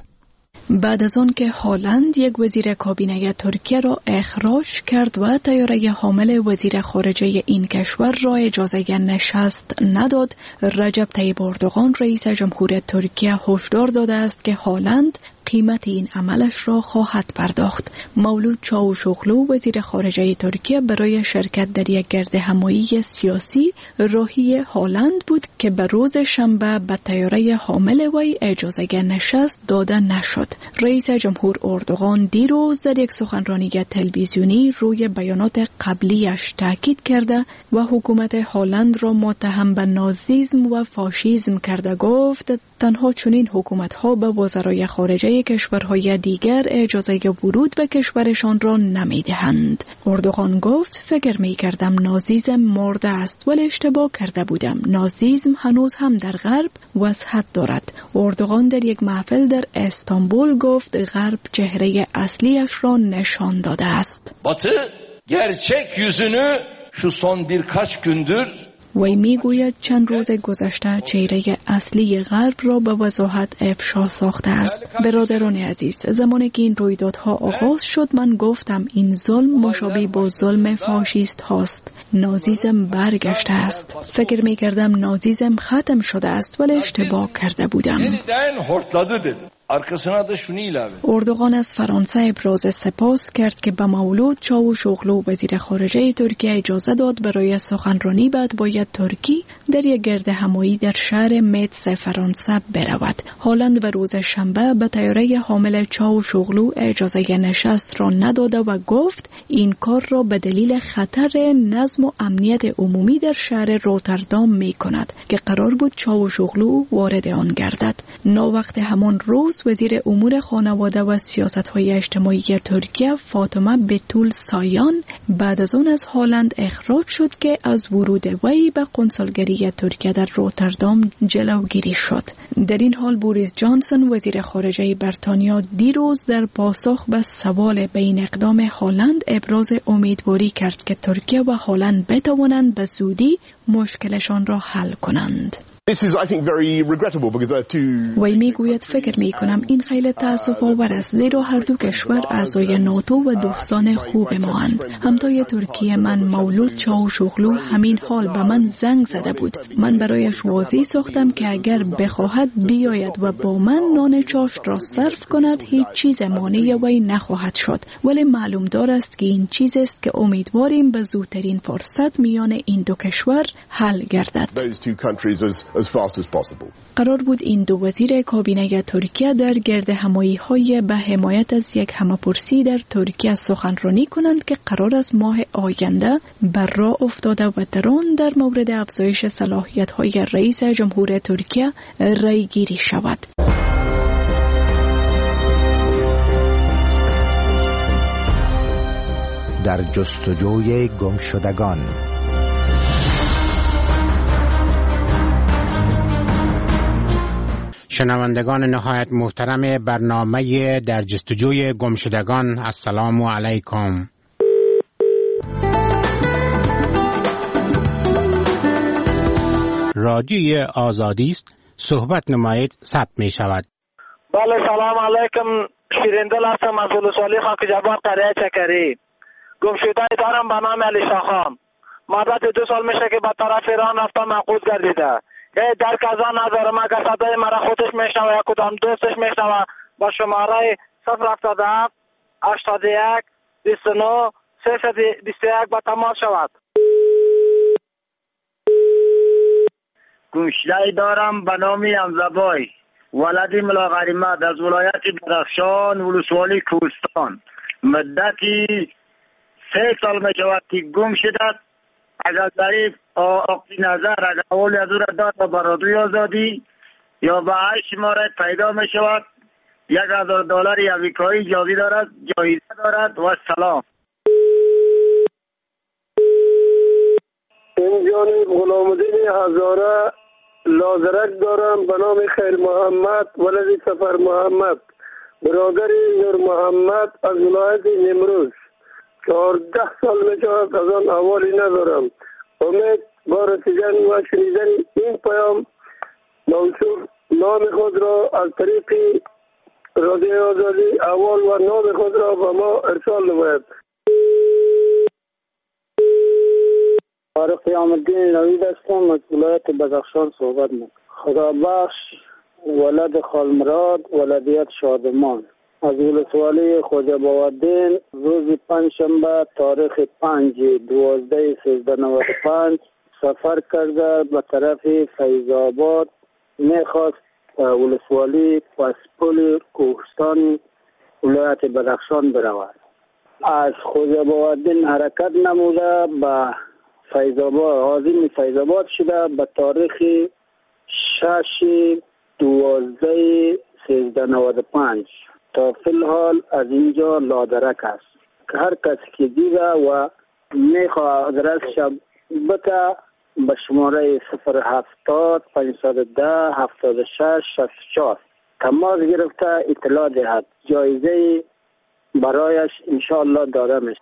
بعد از آن که هلند یک وزیر کابینه ترکیه را اخراج کرد و طیاره حامل وزیر خارجه این کشور را اجازه نشست نداد، رجب طیب اردوغان رئیس جمهور ترکیه هشدار داده است که هلند قیمت این عملش را خواهد پرداخت. مولود چاوشوغلو وزیر خارجه ترکیه برای شرکت در یک گردهمایی سیاسی راهی هلند بود که به روز شنبه به طیاره حامل وی اجازه نشست داده نشد. رئیس جمهور اردوغان دیروز در یک سخنرانی تلویزیونی روی بیانات قبلیش تاکید کرده و حکومت هلند را متهم به نازیسم و فاشیسم کرده گفت تنها چنین حکومت‌ها به وزرای خارجه کشورهای دیگر اجازه ورود به کشورشان را نمی‌دهند. اردوغان گفت فکر می‌کردم نازیسم مرده است ولی اشتباه کرده بودم. نازیسم هنوز هم در غرب وسعت دارد. اردوغان در یک محفل در استانبول گفت غرب چهره اصلیش را نشان داده است. Batı gerçek yüzünü şu son birkaç gündür وی میگوید چند روز گذشته چهره اصلی غرب را به وضاحت افشا ساخته است. برادران عزیز، زمانی که این رویدادها آغاز شد من گفتم این ظلم مشابه با ظلم فاشیست هاست. نازیسم برگشته است. فکر میکردم نازیسم ختم شده است ولی اشتباه کرده بودم. Arkasına da şunu ilave. اردوغان از فرانسه ابراز سپاس کرد که به مولود چاوشوغلو وزیر خارجه ترکیه اجازه داد برای سخنرانی بعد باید ترکی در یک گرد همایی در شهر متس فرانسه برود. هالند و روز شنبه به طیاره حامل چاوشوغلو اجازه نشست را نداده و گفت این کار را به دلیل خطر نظم و امنیت عمومی در شهر روتردام می کند که قرار بود چاوشوغلو وارد آن گردد. ناوقت همان روز وزیر امور خانواده و سیاست‌های اجتماعی ترکیه فاطمه بتول سایان بعد از آن از هالند اخراج شد که از ورود وی به قنصلگری ترکیه در روتردام جلوگیری شد. در این حال بوریس جانسون وزیر خارجه بریتانیا دیروز در پاسخ به سوال به این اقدام هالند ابراز امیدواری کرد که ترکیه و هالند بتوانند به زودی مشکلشان را حل کنند. وی میگوید فکر می کنم این خیلی تأسف آور است زیرا هر دو کشور اعضای ناتو و دوستان خوب ما اند. همتای ترکیه من مولود چاوشوغلو همین حال به من زنگ زده بود. من برایش واضح ساختم که اگر بخواهد بیاید و با من نان چاشت را صرف کند هیچ چیز مانع وی نخواهد شد، ولی معلوم دار است که این چیز است که امیدواریم به زودترین فرصت میان این دو کشور حل گردد. قرار بود این دو وزیر کابینه ترکیه در گرد همایی‌های به حمایت از یک همه‌پرسی در ترکیه سخنرانی کنند که قرار است ماه آینده بر راه افتاده و در آن در مورد افزایش صلاحیت‌های رئیس جمهور ترکیه رأی گیری شود. در جستجوی گمشدگان. شنوندگان نهایت محترم برنامه در جستجوی گمشدگان، السلام علیکم. رادیوی آزادی است، صحبت نمایید، ثبت می شود. بله سلام علیکم، شیریندل هستم از ولسوالی خاک جبار قریه چکری. گمشده دارم به نام علی شاخان. مدت 2 سال میشه که به طرف ایران رفتم مقود گردیده. در کازان ندارم، اگر صدای مرا خودش میشنوه یا کدام دوستش میشنوه با شماره 077 81 29 321 با تماس شود. گمشده دارم به نام امزبای ولدی ملا غریمت از ولایت بدخشان ولسوالی کوهستان. مدتی 3 سال می شود که گم شده. اگر ظریف آقای نظر اگر اول از او را داد و برادوی آزادی یا به 8 مورد پیدا می شود $1,000 امریکایی جایزه دارد و سلام. این جانب غلام‌الدین هزاره لازرک دارم به نام خیر محمد ولدی سفر محمد برادر نور محمد از ولایت نیمروز. 14 سال می شود از آن احوالی ندارم. امید با رسیدن و شنیدن این پیام موصوف نام خود را از طریق رادیو آزادی احوال و نام خود را به ما ارسال نماید. قیام الدین نوید هستم از ولایت بدخشان صحبت میکنم. خدا بخش ولد خالمراد ولدیت شادمان از ولسوالی خواجه باودین روز 5 شنبه تاریخ 5/12/1395 سفر کرده به طرف فیض‌آباد. میخواست ولسوالی پسپول کوهستان ولایت بدخشان برود. از خواجه باودین حرکت نموده به فیض‌آباد عازم فیض‌آباد شده به تاریخ 6/12/1395 تا فی الحال از اینجا لادرک است که هر کسی که دیده و میخواه آدرسش بده به شماره 070 510 76 64 تماس گرفته اطلاع دهد. جایزه برایش انشاءالله داده میشه.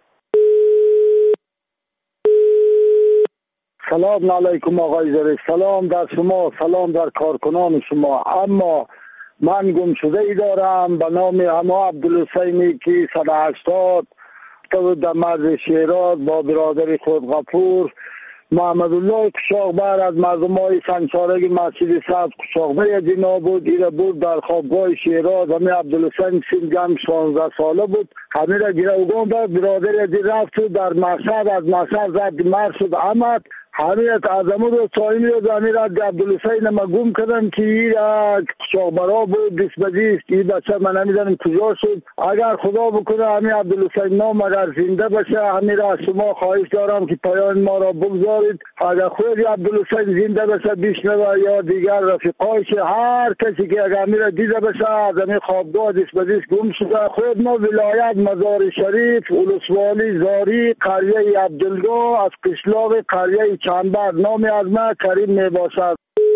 سلام علیکم آقای ظریف، سلام در شما، سلام در کارکنان شما. اما من گمشده ای دارم به نام اما عبدالحسینی که 180 در مرز شیراز با برادر خود غفور محمد الله کشاغبر از مردمای سنگسارگی مسجد سبز کشاغبر جنا بود. ایره بود در خوابگاه شیراز. همه عبدالحسین سیمگم 16 ساله بود. همه را گروگان داد. برادر ازی رفت در مقصد، از مقصد زد مرسود احمد. حمیت اعظمو رو تایم رو امیر عبدالحسین ما گم کردن که این کشاغبرها بود دستبدیست. این بچه من نمیدانم کجا شد. اگر خدا بکنه امیر عبدالحسین نام اگر زنده بشه امیر از شما خواهش دارم که پایان ما را بگذارید. اگر خود عبدالحسین زنده بشه بشنوه یا دیگر رفیقایش هر کسی که اگر امیر دیده بشه از امیر خوابگاه دستبدیست گم شده. خود ما ولایت مزار شریف ولسوالی زاری قریه عبدالگاه از قشلاق قریه چنبر نام از ما کریم می باشد.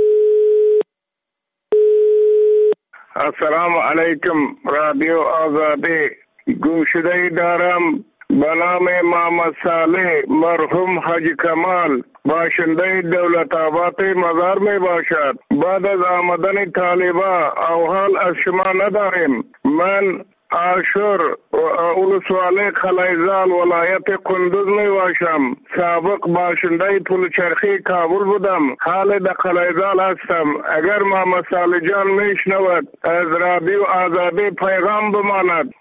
السلام علیکم رادیو آزادی. گوشده دارم به نام محمد صالح مرحوم حاجی کمال باشنده دولت آباد مزار می باشد. بعد از آمدن طالبا اوحال از شما نداریم. من آشور ولسوالی خلیزال ولایت کندوز می باشم. سابق باشنده پلچرخی کابل بودم. حال در خلیزال هستم. اگر محمد صالح جان می شنود از رادیو آزادی پیغام بماند.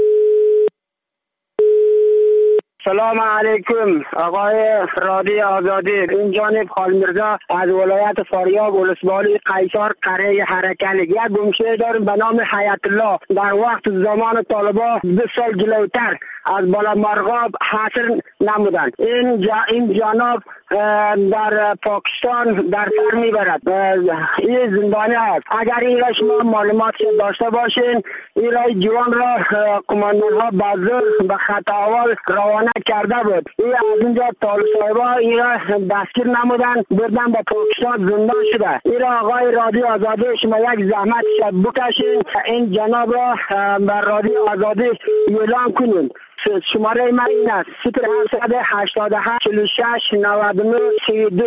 سلام علیکم آقای رادیو آزادی. این جانب خال میرزا از ولایت فاریاب ولسوالی قیصر قریه حرکلی. یک گمشده داریم به نام حیات الله. در وقت زمان طالبا 2 سال جلوتر از بالا مرغاب حاصل نمودند. این جناب در پاکستان در سر میبرد. این زندانی است. اگر این را شما معلومات داشته باشین این را جوان را کماندان ها بازار به خط اول روانه کرده بود. این از اینجا طالب صاحبا این را دستگیر نمودن بردن به پاکستان زندان شده. این را آقای رادیو آزادی شما یک زحمت بکشین این جناب را به رادیو آزادی اعلام کنین. شماره من این است 0788 46 99 32.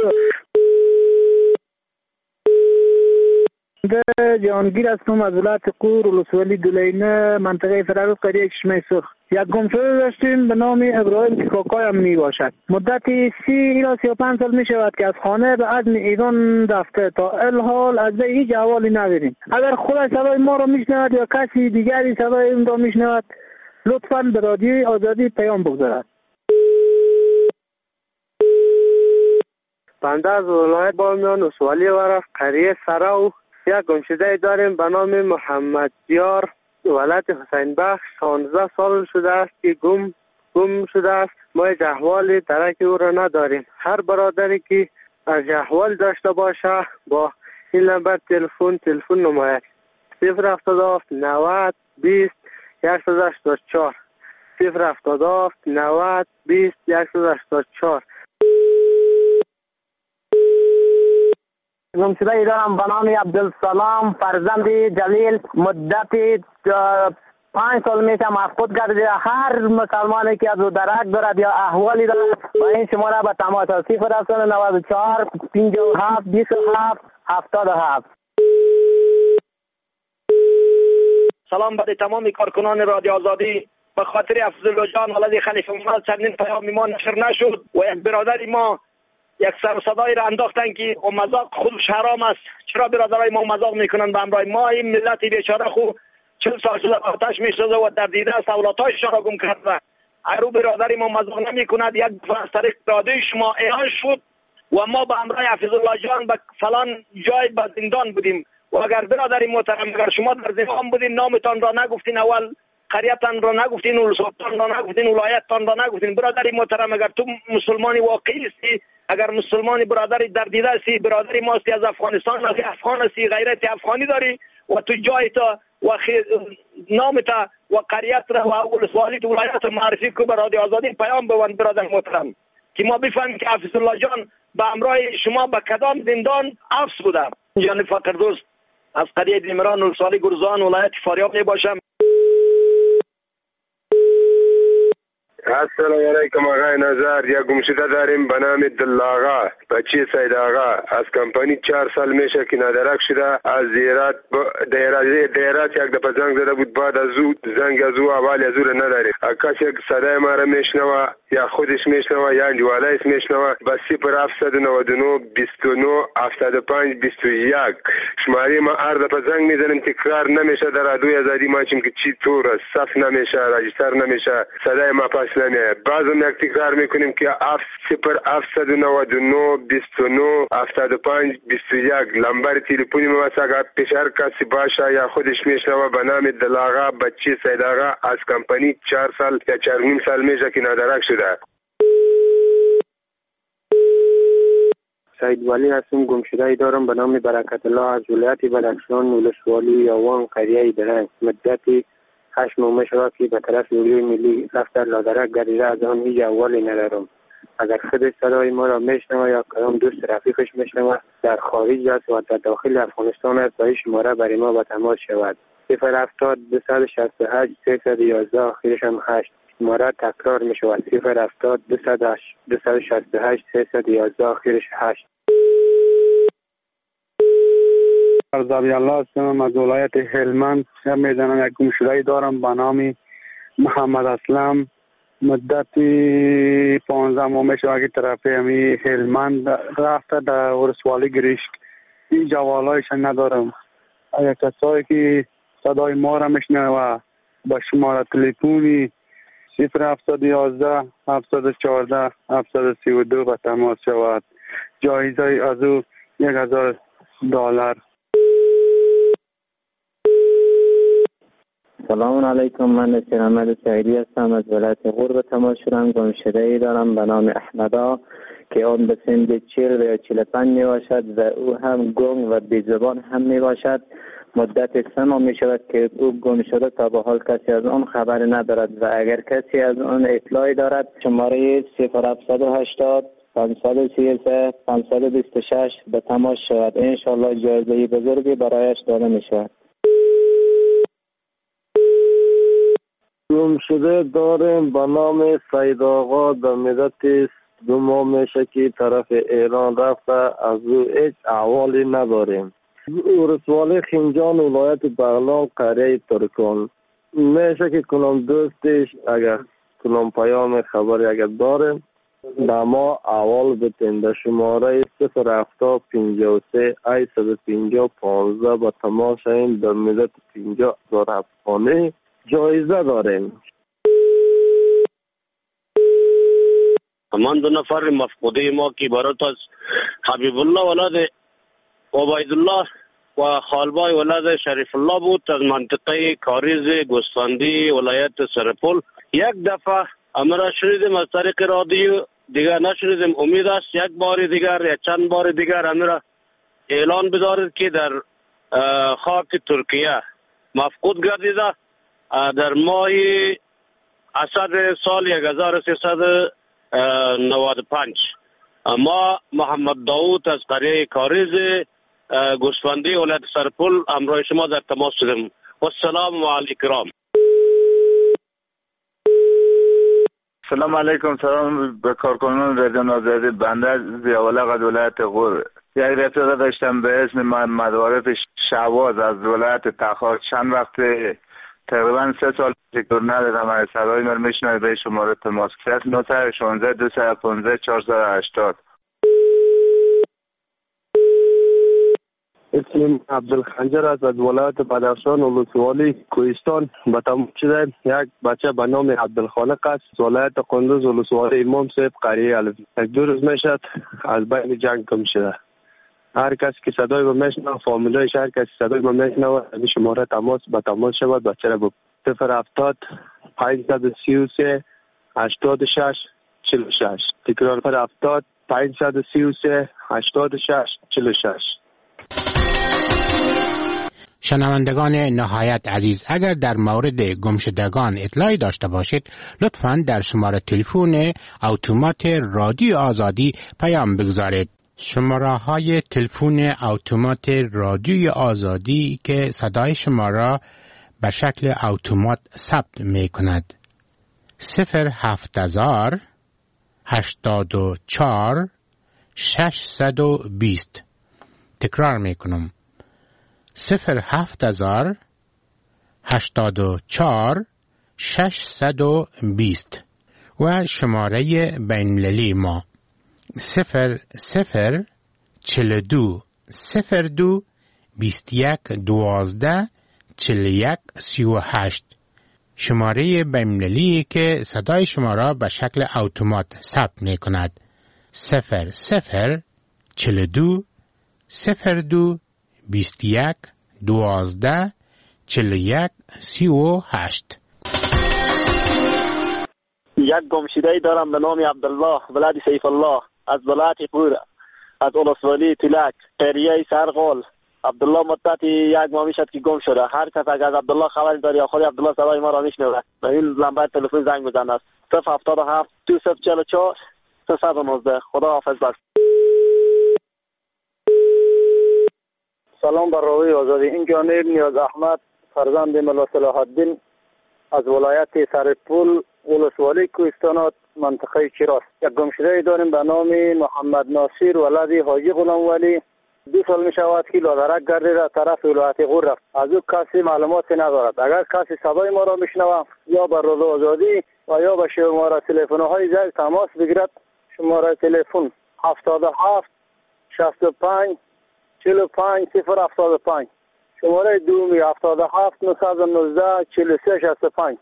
جهانگیر هستم از ولایت قور ولسوالی دولینه منطقه فرارو قریه چشمه سرخ. یک گمشده داشتیم به نام ابراهیم که کاکایم می باشد. مدتی 30 الی 35 سال می شود که از خانه به عزم ایران رفته. تا الحال از به هیچ احوالی نداریم. اگر خودش صدای ما را می شنود یا کسی دیگری صدای اون را می شنود لطفاً به رادیوی آزادی پیام بگذارد. بنده از ولایت بامیان ولسوالی ورف قریه سراو یک گمشده داریم به نام محمد دیار ولایت حسین بخش. 16 سال شده است که گم شده است. ما هیچ احوال درک او را نداریم. هر برادری که از احوال داشته باشه با این نمبر تلفن نماید 077 90 20 184 077 90 20 184. گمشده دارم به نام عبدالسلام فرزند جلیل. مدت 5 سال میشه مفقود کرده. هر مسلمانی که از او درک دارد یا احوالی دارد و این شماره به تماس 094 57 27 77. سلام به تمام کارکنان رادیو آزادی. به خاطر افضل جان ولد خلیفه محمد چندین پیام ما نشر نشد و یک برادری ما یک سر و صدایی را انداختن که مذاق خودش حرام است. چرا برادرای ما مذاق میکنن به همراه ما؟ این ملت بیچاره خو 40 سال شده آتش میسوزه و در دیده است اولادهایشان را گم کرده. اگر برادری ما مذاق نمیکند یک دفعه از طریق رادیو شما اعلان شد و ما به همراه حفیظ الله جان به فلان جای به زندان بودیم و اگر برادری محترم اگر شما در زندان بودین نامتان را نگفتین، اول قریتان را نگفتین، ولسوالیتان را نگفتین، ولایتتان را نگفتین. برادری محترم اگر تو مسلمانی واقعی هستی، اگر مسلمانی برادری در دیده هستی، برادری ما هستی از افغانستان، از افغان هستی، غیرت افغانی داری و تو جایت و نامت و قریت را و ولسوالیت ولایت معرفی کو به رادیو آزادی پیام بوند برادر محترم که ما بفهمیم که حفیظ الله جان به همراه شما به کدام زندان حبس بوده. جان فقر دوست از قریه دیمران ولسوالی گرزان ولایت فاریاب می باشم. السلام علیکم آقای نظر. یک گمشده داریم به نام دلاغا، بچه سید آقا. از کمپانی 4 سال میشه که نادرک شده. از دیرات یک دفعه زنگ زده بود، بعد از او زنگ از او اول از او را نداری. کسی یک صدای ما را میشنوه یا خودش میشنوه یا انجوالایش میشنوه. به 0799 29 75 21 شماره ما هر دفعه زنگ میزنیم، تکرار نمیشه. در رادیوی آزادی ما چیم که چی طور صف نمیشه، راجستر نمیشه، صدای ما پس نمیه. بعضم یک تکرار میکنیم که 0799 29 75 21 لمبر تلفنی ما است. اگر پیش هر کسی باشه یا خودش میشنوه به نام دلاغا، بچه سید آقا. از کمپانی 4 سال یا 4.5 سال میشه که نادرک شده. سید ولی هستم. گمشده دارم به نام برکت الله از ولایت بدخشان، ولسوالی یاوان، قریه درنگ. مدتی 8 ماه شد که به طرف نیروی ملی رفت لادرک گردیده. از آن هیچ اولی ندارم. اگر خود صدای ما را میشنوه یا کدام دوست رفیقش میشنوه در خارج است و در داخل افغانستان است، با شماره برای ما به تماس شود. 070 268 311 آخرش هم 8. شماره تکرار می شود. 070 268 311 آخرش 8. ارزابی الله هستم از ولایت هلمند. میدانم یک گمشده دارم به نام محمد اسلم. مدتی 15 ماه میشه که طرف همی هلمند رفته در ورسوالی گریشک. این جوالایش ندارم. اگر کسایی که صدای ما را میشنوه با شماره تلفنی 0711 714 732 به تماس شود. جایزه از او $1000. سلام علیکم. من سیرامد سعیدی هستم از ولایت غور به تماس شدم. گمشده‌ای دارم به نام احمدا که آن به سن 40 یا 45 می باشد و او هم گم و بیزبان هم می باشد. مدت 3 ماه می شود که او گم شده. تا به حال کسی از آن خبر ندارد و اگر کسی از آن اطلاعی دارد شماره 0780 533 526 به تماس شود. انشالله جایزه بزرگی برایش داده می شود. گمشده داریم به نام سید آقا. در مدت 2 ماه میشه که طرف ایران رفته. از او هیچ احوالی نداریم. ورسوالی خنجان ولایت بغلان قریه ترکان. میشه که کنم دوستش اگر کنم پیام خبری اگر داریم در ما احوال بتین. در شماره 0753 850 15 با تماس این در مدت 50,000 افغانی جایزه داریم. من 2 نفر مفقوده ما که برات از حبیب الله ولد عبیدالله و خالبای ولد شریف الله بود از منطقه کاریز گستاندی ولایت سرپل. یک دفعه امرا شنیدیم از طریق رادیو، دیگر نشنیدیم. امید است یک بار دیگر یا چند بار دیگر امرا اعلان بدارید که در خاک ترکیه مفقود گردیده. در ماه اسد سال 1395 ما محمد داوود از قریه کاریز گوسفندی ولایت سرپل همراه شما در تماس شدیم. و السلام علیکم. سلام علیکم. سلام به کارکنان رادیو آزادی. بنده زیاوله از ولایت غور. یک رفیق داشتم به اسم محمد عارف شعواز از ولایت تخار. چند وقت تقریبا 3 سال تکرار ندادم. از صدای من میشنوید به شماره تماس 0916 215 480. اسم عبدالخنجر از ولایت بدخشان ولسوالی کوهستان به تماس شده. یک بچه به نام عبدالخالق است. ولایت قندوز ولسوالی امام صاحب قریه الفی. 1-2 روز میشد از بین جنگ کم شده. هر کس که صدای ما میشنوه، فامیلایش هر کس صدای ما میشنوه از شماره تماس به تماس شود. بچه را با 070 533 86 46. تکرار 070 533 86 46. شنوندگان نهایت عزیز، اگر در مورد گمشدگان اطلاعی داشته باشید لطفاً در شماره تلفن اتومات رادیو آزادی پیام بگذارید. شماره های تلفن اتومات رادیوی آزادی که صدای شما را به شکل اتومات ثبت می کند 07084 620. تکرار میکنم 07084 620 و شماره بین‌المللی ما 0042 02 21 12 41 38. شماره بین‌المللی که صدای شما را به شکل اتومات ثبت می کند 0042 02 21 12 41 38. یک گمشده‌ای دارم به نام عبدالله ولد سیف الله از ولایت غور از ولسوالی تلک قریه سرغول. عبدالله مدت یک ماه میشد که گم شده. هر کس اگر از عبدالله خبر داره یا خود عبدالله صدای ما را میشنوه به این لمبر تلفن زنگ بزنه است 077 2044 319. خدا حافظ بس. سلام بر رادیوی آزادی. این جانب نیاز احمد فرزند ملا صلاح الدین از ولایت سرپول ولسوالی کوهستانات منطقه چیراست. یک گمشده داریم به نام محمد ناصر ولد حاجی غلام ولی 2 سال می شود که لادرک گردیده طرف ولایت غور رفت. از او کسی معلوماتی ندارد. اگر کسی صدای ما را میشنوه یا بر رادیو آزادی و یا به شماره تلفن های زیر تماس بگیرد. شماره تلفن 77 65 45 075. شماره دومی 77 919 43 65.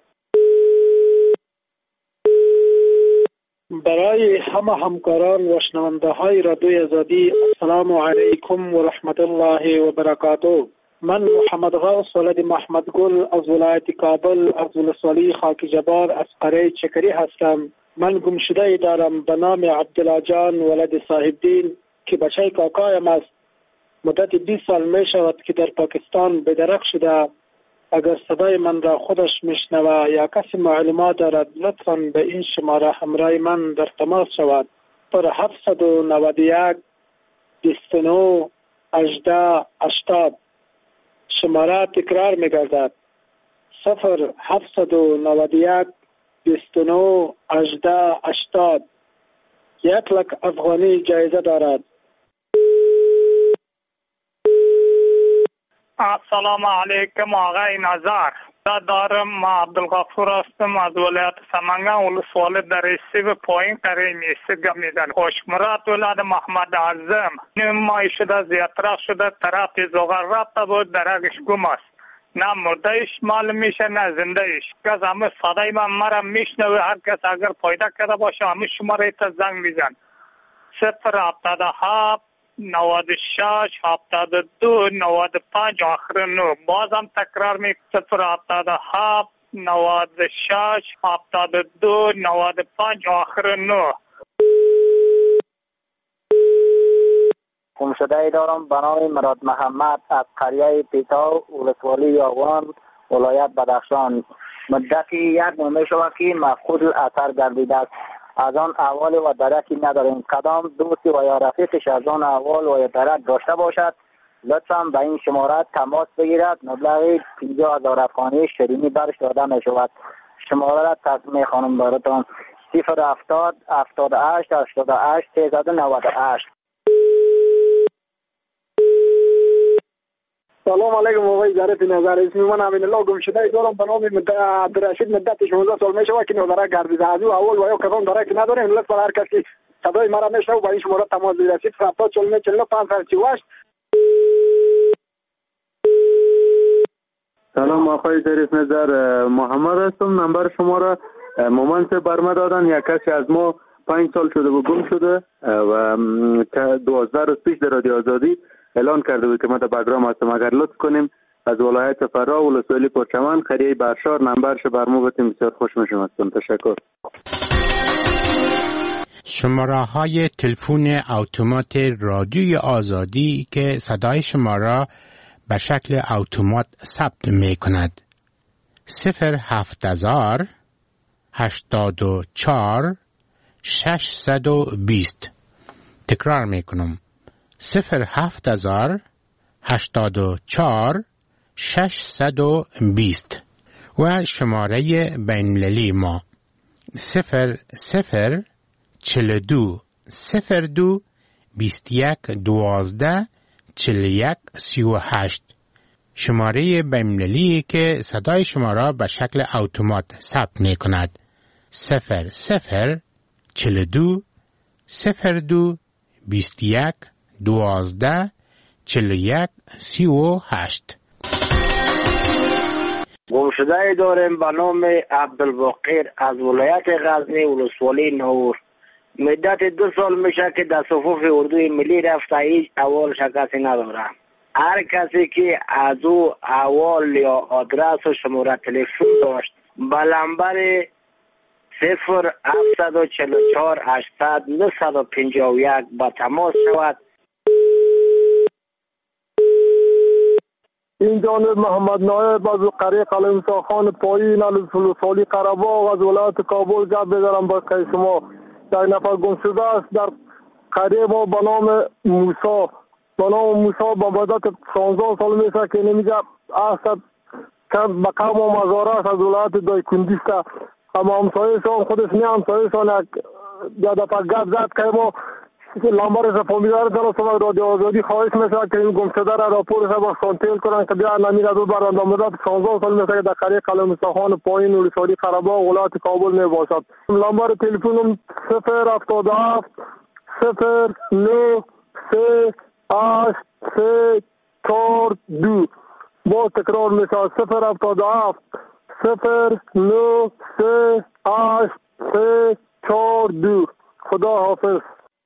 برای همه همکاران و شنونده های رادیوی آزادی السلام علیکم و رحمت الله و برکاته. من محمد غوث ولد محمد گل از ولایت کابل از ولسوالی خاک جبار از قریه چکری هستم. من گمشده دارم به نام عبدالله جان ولد صاحبدین که بچه کاکایم است. مدت 20 سال می شود که در پاکستان به درک شده. اگر صدای من را خودش میشنوه یا کسی معلومات دارد لطفاً به این شماره همراه من در تماس شود. پر 791 29 18 80. شماره تکرار میگردد 0791 29 18 80. 1 لک افغانی جایزه دارد. السلام علیکم آقای نظر. دارم ما عبدالغفور هستم از ولایت سمنگان ولسوالی در سیب پایین قریه میسه میزن. خوشمراد ولد محمد اعظم 9 ماه شده زیادتر شده طرف زغر رفته بود درگش گم است. نه مردهش معلوم میشه نه زندهش. کس همه صدای من مرا میشنوه. هر کس اگر پیدا کرده باشه همه شماره تا زنگ میزن 077 96 72 95 آخر 9. بازم تکرار می 077 96 72 95 آخر 9. گمشده دارم به نام مراد محمد از قریه پیتاو ولسوالی یاغوان ولایت بدخشان. مدتی 1 ماه می شود که مفقود اثر گردیده است. از آن احوال و درکی نداریم. کدام دوستی و یا رفیقش از آن احوال و یا درک داشته باشد لطفاً به این شماره تماس بگیرد. مبلغ 50,000 افغانی شیرینی برش داده می شود. شماره را تقدیم خانم براتون 070 78 88 398. سلام علیکم آقای ظریف نظر. اسم من امین الله گمشده دارم به نام عبدالرشید. مدت 16 سال می شود که نودرک گردیده. از او اول و یا کدام درک نداریم. لطفا هر کسی صدای مرا میشنوه با این شماره تماس بگیرید 070 44 548. سلام آقای ظریف نظر. محمد هستم. نمبر شما را مومن سے برما دادن. یک کسی از ما 5 سال شده و گم شده و 12 روز پیش در رادیو آزادی اعلان کرده بود که ما در برنامه هستم. اگر لطف کنیم از ولایت فرا ولسوالی پرچمن قریه برشار نمبرش برمو بتیم بسیار خوش میشم. هستم. تشکر. شماره های تلفن اتومات رادیوی آزادی که صدای شما را به شکل اتومات ثبت می کند 070 84 620. تکرار می کنم 070 84 620 و شماره بین‌المللی ما 00 21 12 41 38. شماره بین‌المللی که صدای شما را به شکل اتومات ثبت می کند. 00 42 02 21 12 41 38. گمشده داریم به نام عبدالباقر از ولایت غزنی ولسوالی نور. مدت 2 سال میشه که در صفوف اردوی ملی رفته، هیچ احوال شکستی نداره. هر کسی که از او احوال یا آدرس و شماره تلفن داشت به نمبر 0744 800 951 با تماس شود. این جانب محمد نایب از قریه قلمسا خان پایین ولسوالی قره‌باغ از ولایت کابل گپ بدارم با شما. یک نفر گم شده است در قریه ما به نام موسی. با مدت 16 سال میشه که نمیگه اصلا به قوم و مزاره است از ولایت دایکندیست. اما همسایه‌شان خودش نه همسایه‌شان یک دفعه گپ زد که ما لامبرش فامیلار دارم رادیو آزادی خواهش میشه که این گم شده را راپورش با سانتیل کنن که بیا نمیره دو برنده مدت 16 سال میشه که در قریه قلمستان پایین ولسوالی قره‌باغ ولایت کابل میباشد. لامبر تلفنم 077 09 38 342. باز تکرار میشه 077 09 38 342. خدا حافظ.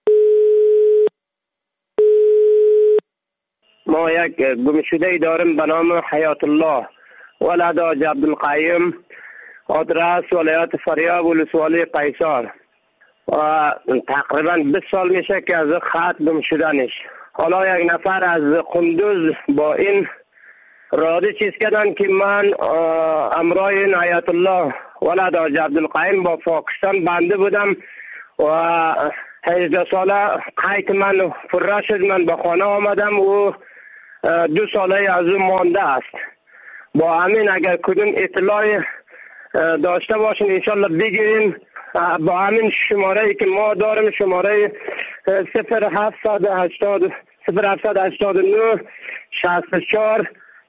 ما یک گمشده داریم به نام حیات الله ولد حاج عبدالقیم، آدرس ولایت فاریاب ولسوالی قیصر و تقریبا 20 سال میشه که از خط گم شدنش. حالا یک نفر از قندوز با این راده چیز کردن که من امرای این حیات الله ولد حاج عبدالقیم با پاکستان بنده بودم و 18 ساله قید من فرا شد. من به خانه آمدم و 2 ساله از او مانده است. با همین اگر کدوم اطلاع داشته باشین انشالله بگیریم. با همین شماره ای که ما داریم، شماره 0789 64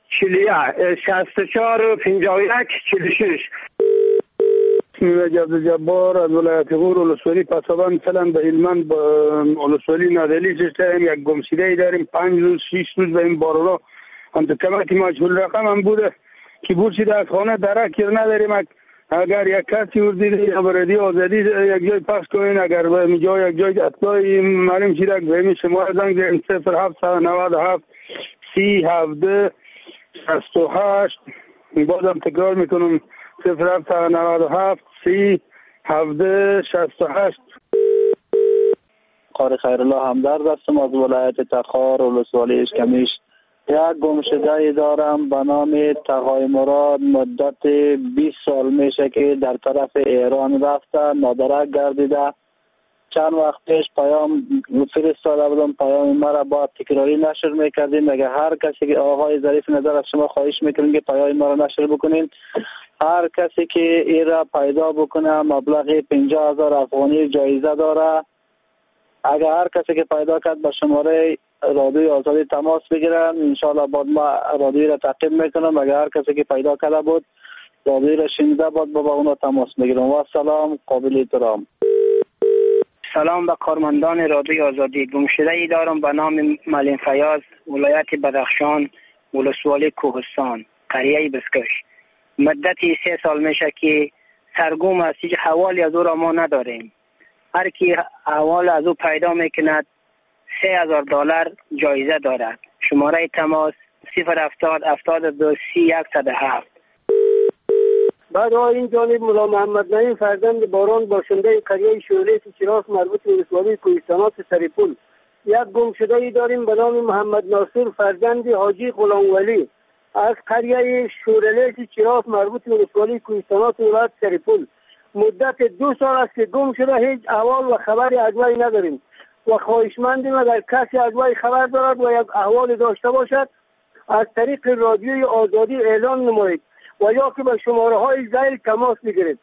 51 46. اسمی عبدالجبار از ولایت غور ولسوالی پسابان سلام به هلمند ولسوالی نادلی شدیم. یک گمشده داریم 5 روز 6 روز به این بارورا انتقاماتی مجهول رقم هم بوده که بورشیده از خانه درک نداریم. اگر یک کسی وردیده یا برادی آزادی یک جای پس کنین، اگر به اینجا یک جای اطلاعی معلوم شده به این شما زنگ زدیم 0797 37 68. بازم تکرار میکنم 0797 37 68. قاری خیرالله همدرد هستم از ولایت تخار ولسوالی اشکمیش. یک گمشده دارم به نام تقای مراد. مدت 20 سال میشه که در طرف ایران رفته، نادرک گردیده. چند وقت پیش پیام فرستاده بودم، پیام مرا با تکراری نشر میکردیم. اگر هر کسی که آقای ظریف نظر از شما خواهش میکنیم که پیام مرا نشر بکنین. هر کسی که این را پیدا بکنه مبلغ 50,000 افغانی جایزه داره. اگر هر کسی که پیدا کرد به شماره رادیوی آزادی تماس بگیرن، انشاءالله بعد ما رادیوی را تعقیب میکنم. اگر هر کسی که پیدا کرده بود رادیوی را شنیده بود با اونا تماس بگیرم. و سلام، قابل احترام. سلام به کارمندان رادیوی آزادی. گمشده ای دارم به نام ملین فیاض، ولایت بدخشان ولسوالی کوهستان قریه بسکش. مدتی 3 سال میشه که سرگم است، هیچ حوالی از او را ما نداریم. هر کی حوال از او پیدا میکند $3,000 جایزه دارد. شماره تماس 070 72 30 107. بعد این جانب مولا محمد نعیم فرزند باران باشنده قریه شوره چراس مربوط به ولسوالی کوهستانات سریپول. یک گمشده ای داریم به نام محمد ناصر فرزند حاجی غلامولی از قریه شورلیس چراس مربوط به ولسوالی کوهستانات ولایت سریپول. مدت 2 سال است که گم شده، هیچ احوال و خبری از وی نداریم و خواهشمندیم اگر کسی از وی خبر دارد و یک احوال داشته باشد از طریق رادیوی آزادی اعلام نمایید و یا که به شماره های ذیل تماس بگیرید.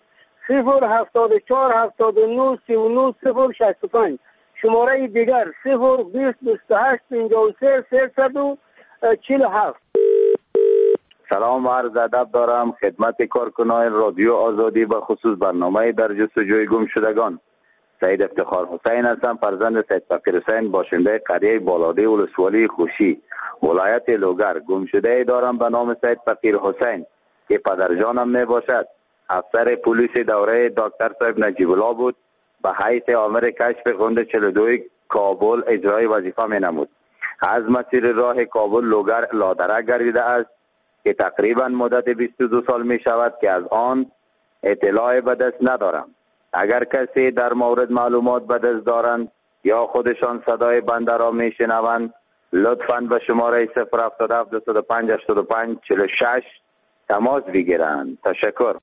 074 79 39 065. شماره دیگر 020 28 53 347. سلام و عرض ادب دارم خدمت کارکنان رادیو آزادی به خصوص برنامه در جستجوی گم شدگان. سید افتخار حسین هستم، فرزند سید فقیر حسین، باشنده قریه بالاده ولسوالی خوشی ولایت لوگر. گم شده دارم به نام سید فقیر حسین که پدرجانم می باشد. افسر پلیس دوره دکتر صاحب نجیب الله بود. به حیث آمر کشف غند 42 کابل اجرای وظیفه می نمود. از مسیر راه کابل لوگر لادرک گردیده است که تقریبا مدت 22 سال می شود که از آن اطلاع به دست ندارم. اگر کسی در مورد معلومات به دست دارند یا خودشان صدای بنده را می شنوند لطفاً به شماره 077 205 85 46 تماس بگیرند. تشکر.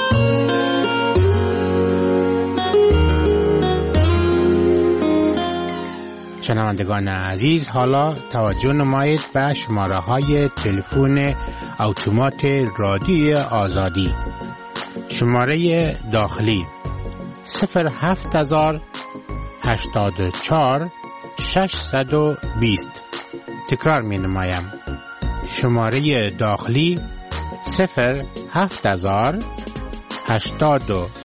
شنوندگان عزیز، حالا توجه نمایید به شماره های تلفن اتومات رادیو آزادی. شماره داخلی 07000 84 620. تکرار می نمایم. شماره داخلی 07000